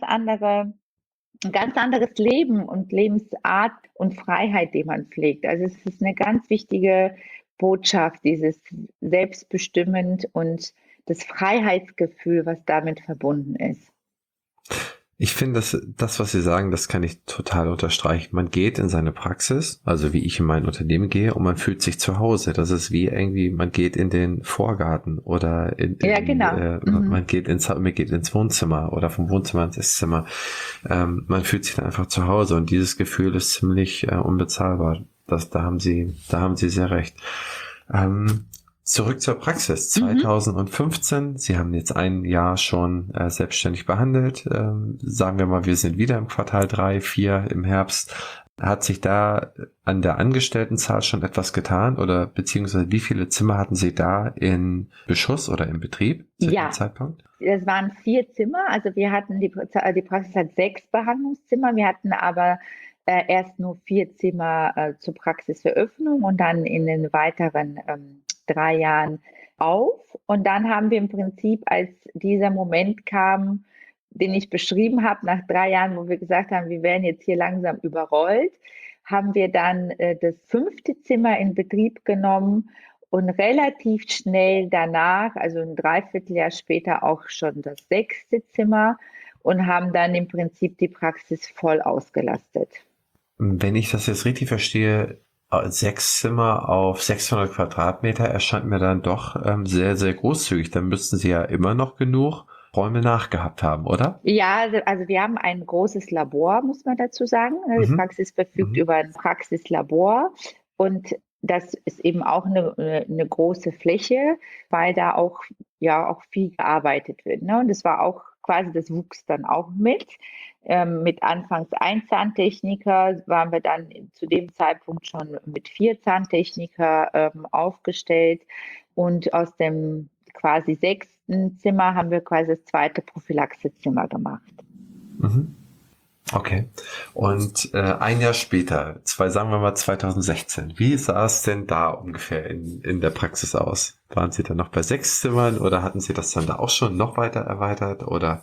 ein ganz anderes Leben und Lebensart und Freiheit, die man pflegt. Also es ist eine ganz wichtige Botschaft, dieses selbstbestimmend und das Freiheitsgefühl, was damit verbunden ist. Ich finde, das, was Sie sagen, das kann ich total unterstreichen. Man geht in seine Praxis, also wie ich in mein Unternehmen gehe, und man fühlt sich zu Hause. Das ist wie irgendwie, man geht in den Vorgarten oder Ja, genau. man geht ins Wohnzimmer oder vom Wohnzimmer ins Esszimmer. Man fühlt sich dann einfach zu Hause und dieses Gefühl ist ziemlich unbezahlbar. Da haben Sie sehr recht. Zurück zur Praxis. 2015, Sie haben jetzt ein Jahr schon selbstständig behandelt. Sagen wir mal, wir sind wieder im Quartal 3, 4 im Herbst. Hat sich da an der Angestelltenzahl schon etwas getan oder beziehungsweise wie viele Zimmer hatten Sie da in Beschuss oder im Betrieb zu dem Zeitpunkt? Es waren 4 Zimmer. Also wir hatten die Praxis hat 6 Behandlungszimmer. Wir hatten aber erst nur 4 Zimmer zur Praxiseröffnung und dann in den weiteren 3 Jahren auf. Und dann haben wir im Prinzip, als dieser Moment kam, den ich beschrieben habe, nach 3 Jahren, wo wir gesagt haben, wir werden jetzt hier langsam überrollt, haben wir dann das 5. Zimmer in Betrieb genommen und relativ schnell danach, also ein Dreivierteljahr später, auch schon das 6. Zimmer und haben dann im Prinzip die Praxis voll ausgelastet. Wenn ich das jetzt richtig verstehe, 6 Zimmer auf 600 Quadratmeter erscheint mir dann doch sehr, sehr großzügig. Dann müssten Sie ja immer noch genug Räume nachgehabt haben, oder? Ja, also wir haben ein großes Labor, muss man dazu sagen. Die Mhm. Praxis verfügt Mhm. über ein Praxislabor und das ist eben auch eine große Fläche, weil da auch, ja, auch viel gearbeitet wird. Ne? Und das war auch quasi, das wuchs dann auch mit. Mit anfangs ein Zahntechniker waren wir dann zu dem Zeitpunkt schon mit 4 Zahntechniker aufgestellt. Und aus dem quasi 6. Zimmer haben wir quasi das zweite Prophylaxezimmer gemacht. Mhm. Okay. Und ein Jahr später, sagen wir mal 2016, wie sah es denn da ungefähr in der Praxis aus? Waren Sie dann noch bei 6 Zimmern oder hatten Sie das dann da auch schon noch weiter erweitert oder?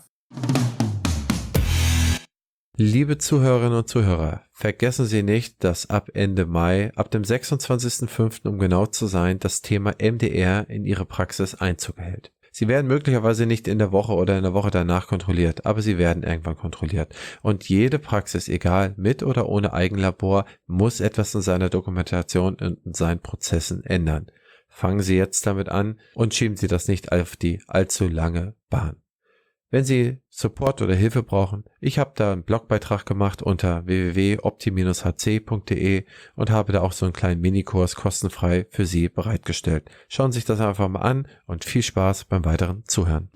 Liebe Zuhörerinnen und Zuhörer, vergessen Sie nicht, dass ab Ende Mai, ab dem 26.05. um genau zu sein, das Thema MDR in Ihre Praxis Einzug hält. Sie werden möglicherweise nicht in der Woche oder in der Woche danach kontrolliert, aber sie werden irgendwann kontrolliert. Und jede Praxis, egal mit oder ohne Eigenlabor, muss etwas in seiner Dokumentation und in seinen Prozessen ändern. Fangen Sie jetzt damit an und schieben Sie das nicht auf die allzu lange Bahn. Wenn Sie Support oder Hilfe brauchen, ich habe da einen Blogbeitrag gemacht unter www.opti-hc.de und habe da auch so einen kleinen Minikurs kostenfrei für Sie bereitgestellt. Schauen Sie sich das einfach mal an und viel Spaß beim weiteren Zuhören.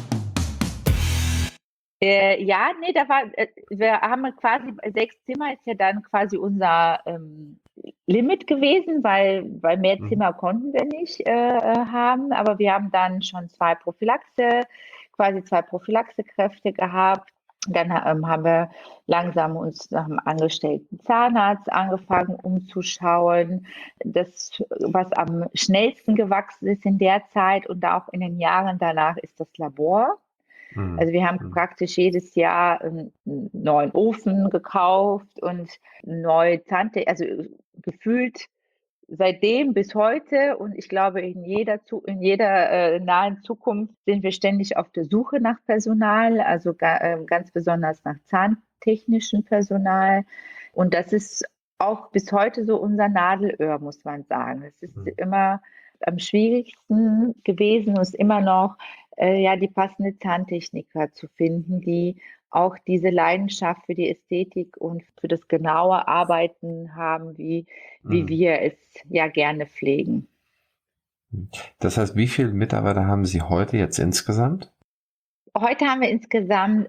Ja, nee, wir haben quasi, 6 Zimmer ist ja dann quasi unser Limit gewesen, weil mehr Mhm. Zimmer konnten wir nicht haben, aber wir haben dann schon quasi zwei Prophylaxekräfte gehabt. Dann haben wir langsam uns nach einem angestellten Zahnarzt angefangen umzuschauen. Das, was am schnellsten gewachsen ist in der Zeit und auch in den Jahren danach, ist das Labor. Mhm. Also wir haben Mhm. praktisch jedes Jahr einen neuen Ofen gekauft und neue Tante, also gefühlt seitdem bis heute und ich glaube in jeder nahen Zukunft sind wir ständig auf der Suche nach Personal, also ganz besonders nach zahntechnischem Personal. Und das ist auch bis heute so unser Nadelöhr, muss man sagen. Es ist Mhm. immer am schwierigsten gewesen und ist immer noch, ja, die passende Zahntechniker zu finden, die auch diese Leidenschaft für die Ästhetik und für das genaue Arbeiten haben, wie Mhm. wir es ja gerne pflegen. Das heißt, wie viele Mitarbeiter haben Sie heute jetzt insgesamt? Heute haben wir insgesamt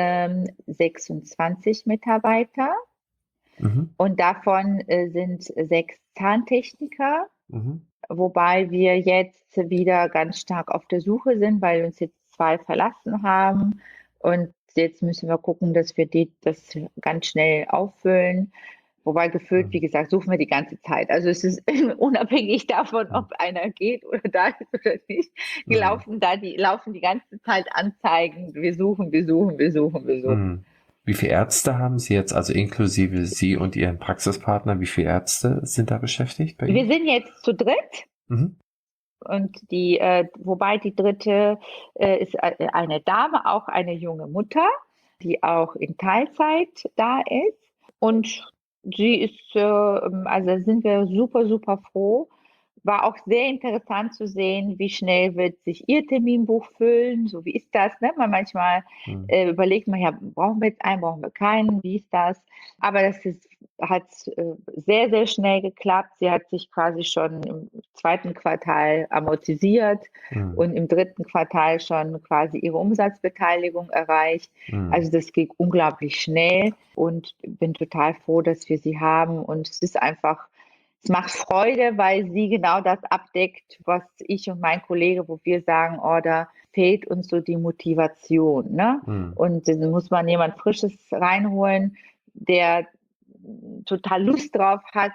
26 Mitarbeiter Mhm. und davon sind 6 Zahntechniker, Mhm. wobei wir jetzt wieder ganz stark auf der Suche sind, weil uns jetzt 2 verlassen haben. Und jetzt müssen wir gucken, dass wir das ganz schnell auffüllen. Wobei gefühlt, wie Mhm. gesagt, suchen wir die ganze Zeit. Also es ist unabhängig davon, ob einer geht oder da ist oder nicht, Mhm. laufen die ganze Zeit Anzeigen. Wir suchen, wir suchen, wir suchen, wir suchen. Mhm. Wie viele Ärzte haben Sie jetzt, also inklusive Sie und Ihren Praxispartner, wie viele Ärzte sind da beschäftigt bei Wir Ihnen? sind jetzt zu dritt Mhm. und wobei die dritte ist eine Dame, auch eine junge Mutter, die auch in Teilzeit da ist. Und sie ist, also sind wir super, super froh. War auch sehr interessant zu sehen, wie schnell wird sich ihr Terminbuch füllen. So wie ist das? Ne? Manchmal Mhm. überlegt man ja, brauchen wir jetzt einen, brauchen wir keinen, wie ist das? Aber hat sehr, sehr schnell geklappt. Sie hat sich quasi schon im zweiten Quartal amortisiert Mhm. und im dritten Quartal schon quasi ihre Umsatzbeteiligung erreicht. Mhm. Also das ging unglaublich schnell und bin total froh, dass wir sie haben. Und es macht Freude, weil sie genau das abdeckt, was ich und mein Kollege, wo wir sagen, oh, da fehlt uns so die Motivation. Ne? Mhm. Und dann muss man jemand Frisches reinholen, der total Lust drauf hat,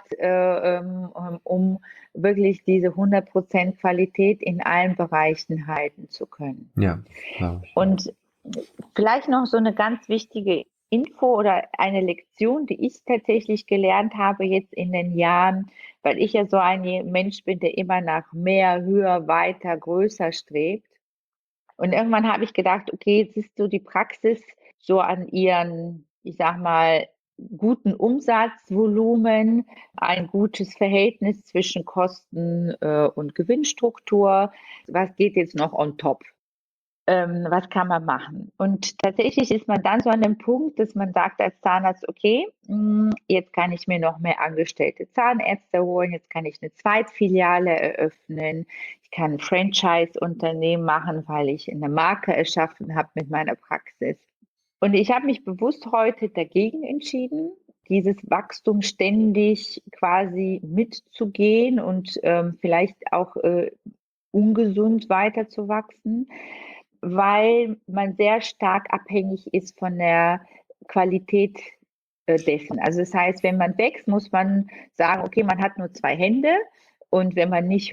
um wirklich diese 100% Qualität in allen Bereichen halten zu können. Ja, glaube ich. Ja. Und vielleicht noch so eine ganz wichtige Info oder eine Lektion, die ich tatsächlich gelernt habe jetzt in den Jahren, weil ich ja so ein Mensch bin, der immer nach mehr, höher, weiter, größer strebt. Und irgendwann habe ich gedacht, okay, jetzt ist so die Praxis so an ihren, ich sag mal, guten Umsatzvolumen, ein gutes Verhältnis zwischen Kosten und Gewinnstruktur. Was geht jetzt noch on top? Was kann man machen? Und tatsächlich ist man dann so an dem Punkt, dass man sagt als Zahnarzt, okay, jetzt kann ich mir noch mehr angestellte Zahnärzte holen, jetzt kann ich eine Zweitfiliale eröffnen, ich kann ein Franchise-Unternehmen machen, weil ich eine Marke erschaffen habe mit meiner Praxis. Und ich habe mich bewusst heute dagegen entschieden, dieses Wachstum ständig quasi mitzugehen und vielleicht auch ungesund weiterzuwachsen, weil man sehr stark abhängig ist von der Qualität dessen. Also das heißt, wenn man wächst, muss man sagen, okay, man hat nur 2 Hände und wenn man nicht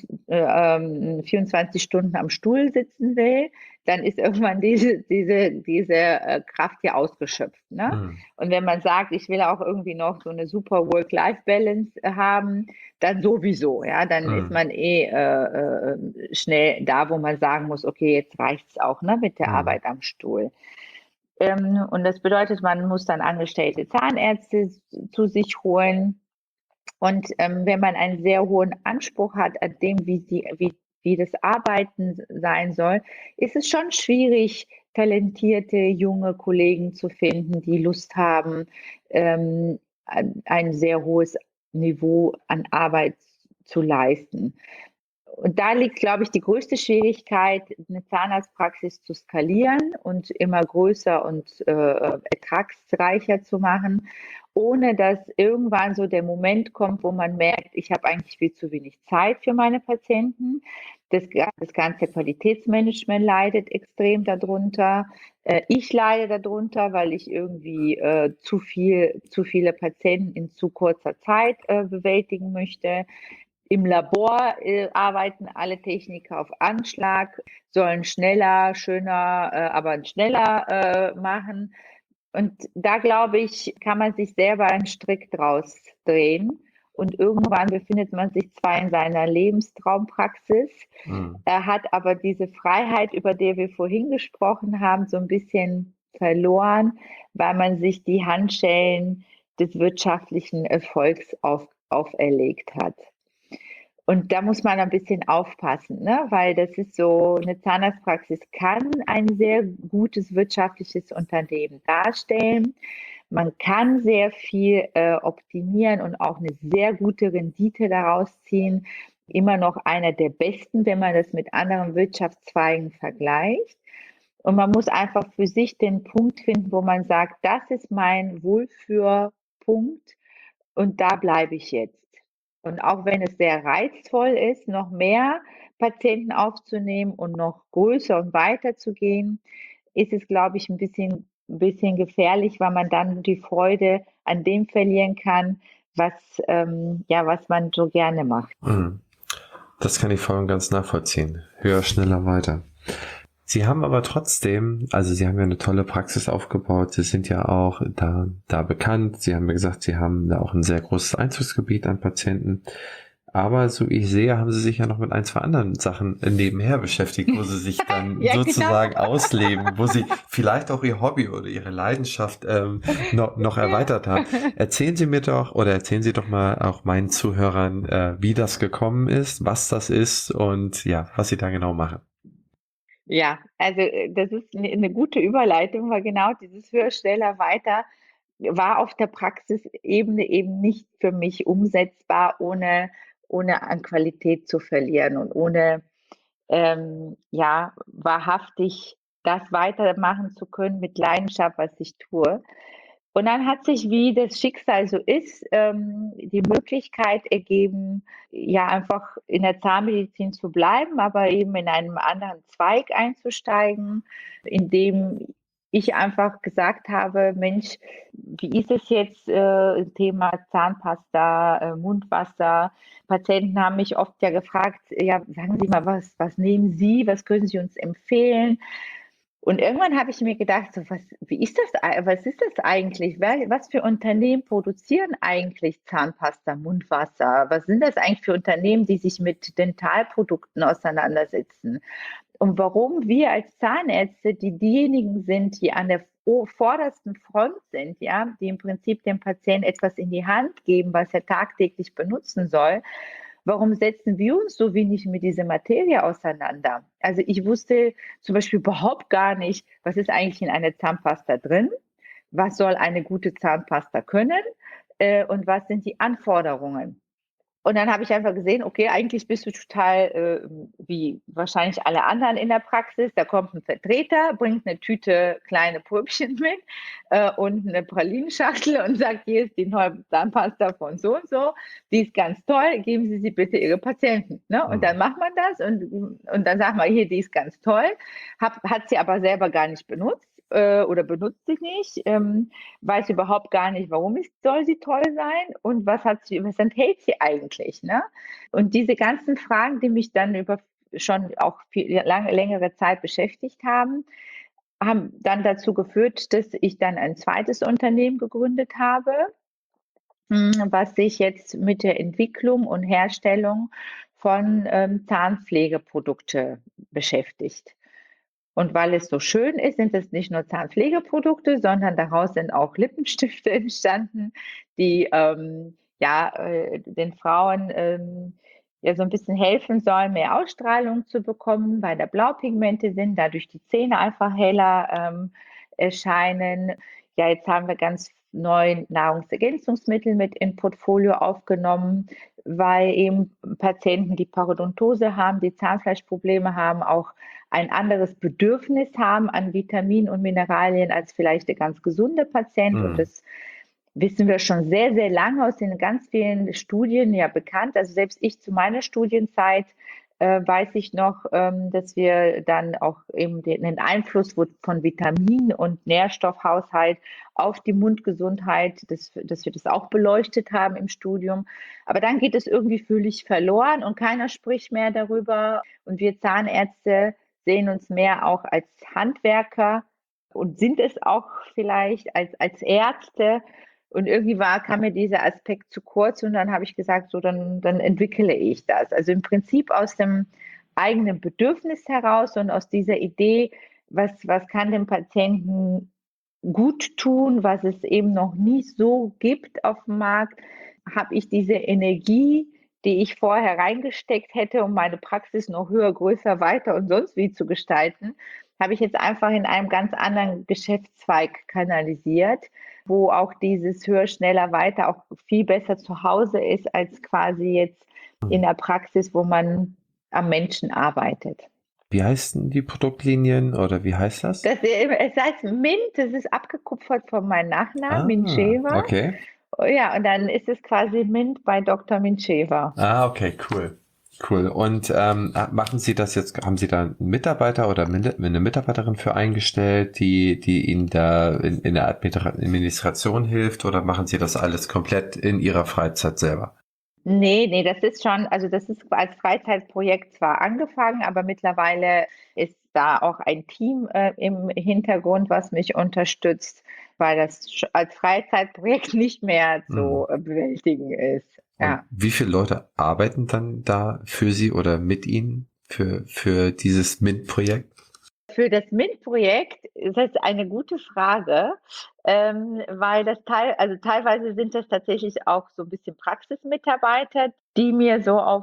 24 Stunden am Stuhl sitzen will, dann ist irgendwann diese Kraft ja ausgeschöpft. Ne? Mhm. Und wenn man sagt, ich will auch irgendwie noch so eine super Work-Life-Balance haben, dann sowieso, ja, dann ist Mhm. man schnell da, wo man sagen muss, okay, jetzt reicht's auch, ne, mit der Mhm. Arbeit am Stuhl. Und das bedeutet, man muss dann angestellte Zahnärzte zu sich holen. Und wenn man einen sehr hohen Anspruch hat an dem, wie das Arbeiten sein soll, ist es schon schwierig, talentierte junge Kollegen zu finden, die Lust haben, ein sehr hohes Niveau an Arbeit zu leisten. Und da liegt, glaube ich, die größte Schwierigkeit, eine Zahnarztpraxis zu skalieren und immer größer und ertragsreicher zu machen, ohne dass irgendwann so der Moment kommt, wo man merkt, ich habe eigentlich viel zu wenig Zeit für meine Patienten. Das ganze Qualitätsmanagement leidet extrem darunter. Ich leide darunter, weil ich irgendwie zu viele Patienten in zu kurzer Zeit bewältigen möchte. Im Labor arbeiten alle Techniker auf Anschlag, sollen schneller, schöner, aber schneller machen. Und da, glaube ich, kann man sich selber einen Strick draus drehen. Und irgendwann befindet man sich zwar in seiner Lebenstraumpraxis, Mhm. er hat aber diese Freiheit, über die wir vorhin gesprochen haben, so ein bisschen verloren, weil man sich die Handschellen des wirtschaftlichen Erfolgs auferlegt hat. Und da muss man ein bisschen aufpassen, ne? Weil das ist so, eine Zahnarztpraxis kann ein sehr gutes wirtschaftliches Unternehmen darstellen. Man kann sehr viel optimieren und auch eine sehr gute Rendite daraus ziehen. Immer noch einer der besten, wenn man das mit anderen Wirtschaftszweigen vergleicht. Und man muss einfach für sich den Punkt finden, wo man sagt, das ist mein Wohlfühlpunkt und da bleibe ich jetzt. Und auch wenn es sehr reizvoll ist, noch mehr Patienten aufzunehmen und noch größer und weiter zu gehen, ist es, glaube ich, ein bisschen gefährlich, weil man dann die Freude an dem verlieren kann, was, was man so gerne macht. Mhm. Das kann ich voll und ganz nachvollziehen. Höher, schneller, weiter. Sie haben aber trotzdem, also Sie haben ja eine tolle Praxis aufgebaut. Sie sind ja auch da bekannt. Sie haben mir gesagt, Sie haben da auch ein sehr großes Einzugsgebiet an Patienten. Aber so ich sehe, haben Sie sich ja noch mit ein, zwei anderen Sachen nebenher beschäftigt, wo Sie sich dann Ja, genau. sozusagen ausleben, wo Sie vielleicht auch Ihr Hobby oder Ihre Leidenschaft noch Ja. erweitert haben. Erzählen Sie doch mal auch meinen Zuhörern, wie das gekommen ist, was das ist und ja, was Sie da genau machen. Ja, also das ist eine gute Überleitung, weil genau dieses höher, schneller, weiter war auf der Praxisebene eben nicht für mich umsetzbar, ohne an Qualität zu verlieren und ohne wahrhaftig das weitermachen zu können mit Leidenschaft, was ich tue. Und dann hat sich, wie das Schicksal so ist, die Möglichkeit ergeben, ja, einfach in der Zahnmedizin zu bleiben, aber eben in einem anderen Zweig einzusteigen, in dem ich einfach gesagt habe, Mensch, wie ist es jetzt, Thema Zahnpasta, Mundwasser? Patienten haben mich oft ja gefragt, ja, sagen Sie mal, was nehmen Sie, was können Sie uns empfehlen? Und irgendwann habe ich mir gedacht, so, was ist das eigentlich? Was für Unternehmen produzieren eigentlich Zahnpasta, Mundwasser? Was sind das eigentlich für Unternehmen, die sich mit Dentalprodukten auseinandersetzen? Und warum wir als Zahnärzte, die diejenigen sind, die an der vordersten Front sind, ja, die im Prinzip dem Patienten etwas in die Hand geben, was er tagtäglich benutzen soll, warum setzen wir uns so wenig mit dieser Materie auseinander? Also ich wusste zum Beispiel überhaupt gar nicht, was ist eigentlich in einer Zahnpasta drin? Was soll eine gute Zahnpasta können? Und was sind die Anforderungen? Und dann habe ich einfach gesehen, okay, eigentlich bist du total wie wahrscheinlich alle anderen in der Praxis. Da kommt ein Vertreter, bringt eine Tüte kleine Pröbchen mit und eine Pralinenschachtel und sagt, hier ist die neue Zahnpasta von so und so. Die ist ganz toll, geben Sie sie bitte Ihre Patienten. Ne? Und dann macht man das und dann sagt man, hier, die ist ganz toll, hat sie aber selber gar nicht benutzt oder benutzt sie nicht, weiß überhaupt gar nicht, warum soll sie toll sein und was enthält sie eigentlich, ne? Und diese ganzen Fragen, die mich dann über schon auch längere Zeit beschäftigt haben dann dazu geführt, dass ich dann ein zweites Unternehmen gegründet habe, was sich jetzt mit der Entwicklung und Herstellung von Zahnpflegeprodukte beschäftigt. Und weil es so schön ist, sind es nicht nur Zahnpflegeprodukte, sondern daraus sind auch Lippenstifte entstanden, die den Frauen ja so ein bisschen helfen sollen, mehr Ausstrahlung zu bekommen, weil da Blaupigmente sind, dadurch die Zähne einfach heller erscheinen. Ja, jetzt haben wir ganz neue Nahrungsergänzungsmittel mit in Portfolio aufgenommen, weil eben Patienten, die Parodontose haben, die Zahnfleischprobleme haben, auch ein anderes Bedürfnis haben an Vitaminen und Mineralien als vielleicht der ganz gesunde Patient. Und das wissen wir schon sehr, sehr lange aus den ganz vielen Studien ja bekannt. Also selbst ich zu meiner Studienzeit weiß ich noch, dass wir dann auch eben den Einfluss von Vitamin- und Nährstoffhaushalt auf die Mundgesundheit, dass wir das auch beleuchtet haben im Studium. Aber dann geht es irgendwie völlig verloren und keiner spricht mehr darüber. Und wir Zahnärzte sehen uns mehr auch als Handwerker und sind es auch vielleicht als Ärzte. Und irgendwie kam mir dieser Aspekt zu kurz und dann habe ich gesagt, so dann entwickle ich das. Also im Prinzip aus dem eigenen Bedürfnis heraus und aus dieser Idee, was kann dem Patienten gut tun, was es eben noch nicht so gibt auf dem Markt, habe ich diese Energie, die ich vorher reingesteckt hätte, um meine Praxis noch höher, größer, weiter und sonst wie zu gestalten, habe ich jetzt einfach in einem ganz anderen Geschäftszweig kanalisiert, wo auch dieses höher, schneller, weiter auch viel besser zu Hause ist, als quasi jetzt in der Praxis, wo man am Menschen arbeitet. Wie heißen die Produktlinien oder wie heißt das? Es heißt Mint, das ist abgekupfert von meinem Nachnamen, Mincheva. Okay. Ja, und dann ist es quasi Mint bei Dr. Mincheva. Okay, cool. Cool. Und machen Sie das jetzt, haben Sie da einen Mitarbeiter oder eine Mitarbeiterin für eingestellt, die Ihnen da in der Administration hilft, oder machen Sie das alles komplett in Ihrer Freizeit selber? Nee, das ist als Freizeitprojekt zwar angefangen, aber mittlerweile ist da auch ein Team im Hintergrund, was mich unterstützt, weil das als Freizeitprojekt nicht mehr zu bewältigen ist. Ja. Und wie viele Leute arbeiten dann da für Sie oder mit Ihnen für dieses MINT-Projekt? Für das MINT-Projekt ist das eine gute Frage, weil teilweise sind das tatsächlich auch so ein bisschen Praxismitarbeiter, die mir so auf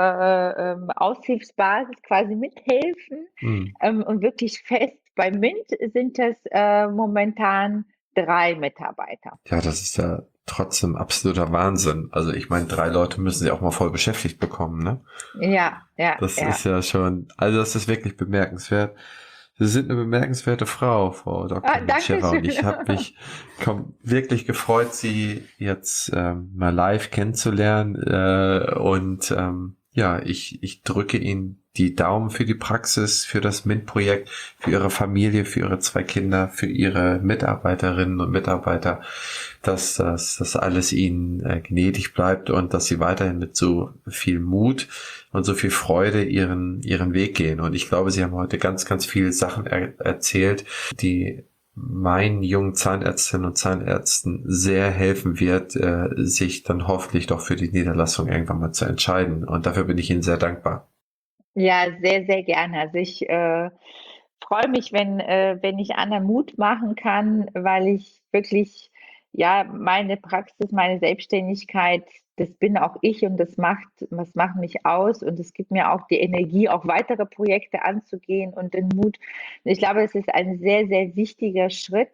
Aushilfsbasis quasi mithelfen. Und wirklich fest bei MINT sind das momentan 3 Mitarbeiter. Ja, das ist ja trotzdem absoluter Wahnsinn. Also ich meine, 3 Leute müssen Sie auch mal voll beschäftigt bekommen, ne? Ja. Das ist ja schon, also das ist wirklich bemerkenswert. Sie sind eine bemerkenswerte Frau, Frau Dr. Mincheva, und ich habe mich wirklich gefreut, Sie jetzt mal live kennenzulernen und Ja, ich drücke Ihnen die Daumen für die Praxis, für das MINT-Projekt, für Ihre Familie, für Ihre 2 Kinder, für Ihre Mitarbeiterinnen und Mitarbeiter, dass das alles Ihnen gnädig bleibt und dass Sie weiterhin mit so viel Mut und so viel Freude ihren Weg gehen. Und ich glaube, Sie haben heute ganz, ganz viele Sachen erzählt, die meinen jungen Zahnärztinnen und Zahnärzten sehr helfen wird, sich dann hoffentlich doch für die Niederlassung irgendwann mal zu entscheiden. Und dafür bin ich Ihnen sehr dankbar. Ja, sehr, sehr gerne. Also ich freue mich, wenn ich anderen Mut machen kann, weil ich wirklich, ja, meine Praxis, meine Selbstständigkeit, das bin auch ich und das macht mich aus und es gibt mir auch die Energie, auch weitere Projekte anzugehen und den Mut. Ich glaube, es ist ein sehr, sehr wichtiger Schritt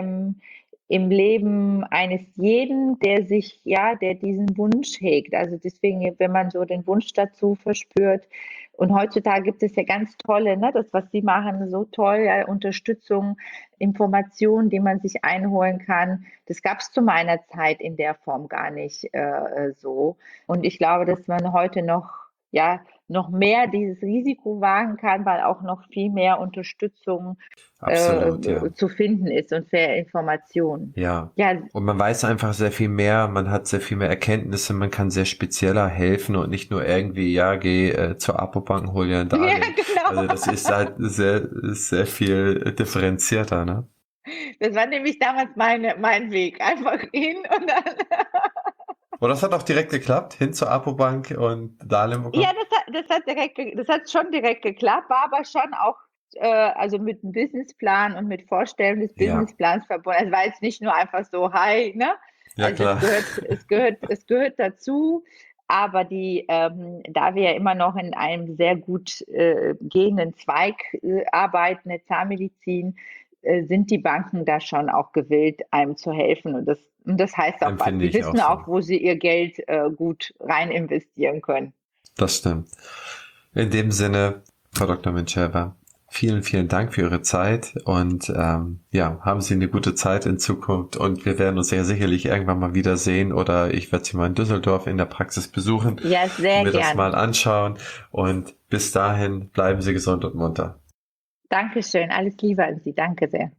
im Leben eines jeden, der diesen Wunsch hegt. Also deswegen, wenn man so den Wunsch dazu verspürt, und heutzutage gibt es ja ganz tolle, ne, das, was Sie machen, so toll, ja, Unterstützung, Informationen, die man sich einholen kann. Das gab es zu meiner Zeit in der Form gar nicht so. Und ich glaube, dass man heute noch mehr dieses Risiko wagen kann, weil auch noch viel mehr Unterstützung Absolut, ja. zu finden ist und mehr Informationen. Ja. Ja, Und man weiß einfach sehr viel mehr, man hat sehr viel mehr Erkenntnisse, man kann sehr spezieller helfen und nicht nur irgendwie, ja, geh zur Apobank, hol dir ein ja, Darlehen. genau. Also das ist halt sehr, sehr viel differenzierter, ne? Das war nämlich damals mein Weg. Einfach hin und dann. Und das hat auch direkt geklappt, hin zur Apobank und Darlehen bekommen? Ja, das hat schon direkt geklappt, war aber schon auch, also mit einem Businessplan und mit Vorstellung des Ja, Businessplans verbunden. Es war jetzt nicht nur einfach so, hi, ne? ja Also klar. es gehört dazu, aber da wir ja immer noch in einem sehr gut gehenden Zweig arbeiten, der Zahnmedizin, sind die Banken da schon auch gewillt, einem zu helfen. Und das heißt auch was. Empfinde Die ich auch wissen so. auch, wo sie ihr Geld gut rein investieren können. Das stimmt. In dem Sinne, Frau Dr. Mencheva, vielen, vielen Dank für Ihre Zeit und ja, haben Sie eine gute Zeit in Zukunft und wir werden uns ja sicherlich irgendwann mal wiedersehen oder ich werde Sie mal in Düsseldorf in der Praxis besuchen Ja, und sehr mir das gerne. mal anschauen und bis dahin bleiben Sie gesund und munter. Dankeschön. Alles Liebe an Sie. Danke sehr.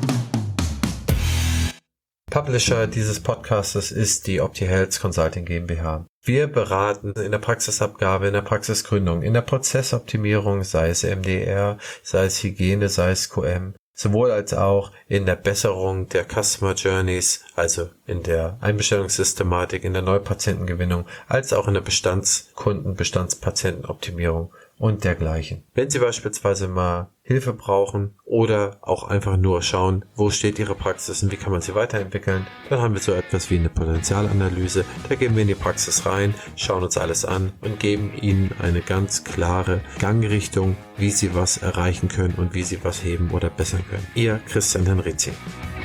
Publisher dieses Podcastes ist die OptiHealth Consulting GmbH. Wir beraten in der Praxisabgabe, in der Praxisgründung, in der Prozessoptimierung, sei es MDR, sei es Hygiene, sei es QM, sowohl als auch in der Besserung der Customer Journeys, also in der Einbestellungssystematik, in der Neupatientengewinnung, als auch in der Bestandspatientenoptimierung und dergleichen. Wenn Sie beispielsweise mal Hilfe brauchen oder auch einfach nur schauen, wo steht Ihre Praxis und wie kann man sie weiterentwickeln, dann haben wir so etwas wie eine Potenzialanalyse. Da gehen wir in die Praxis rein, schauen uns alles an und geben Ihnen eine ganz klare Gangrichtung, wie Sie was erreichen können und wie Sie was heben oder bessern können. Ihr Christian Henrizi.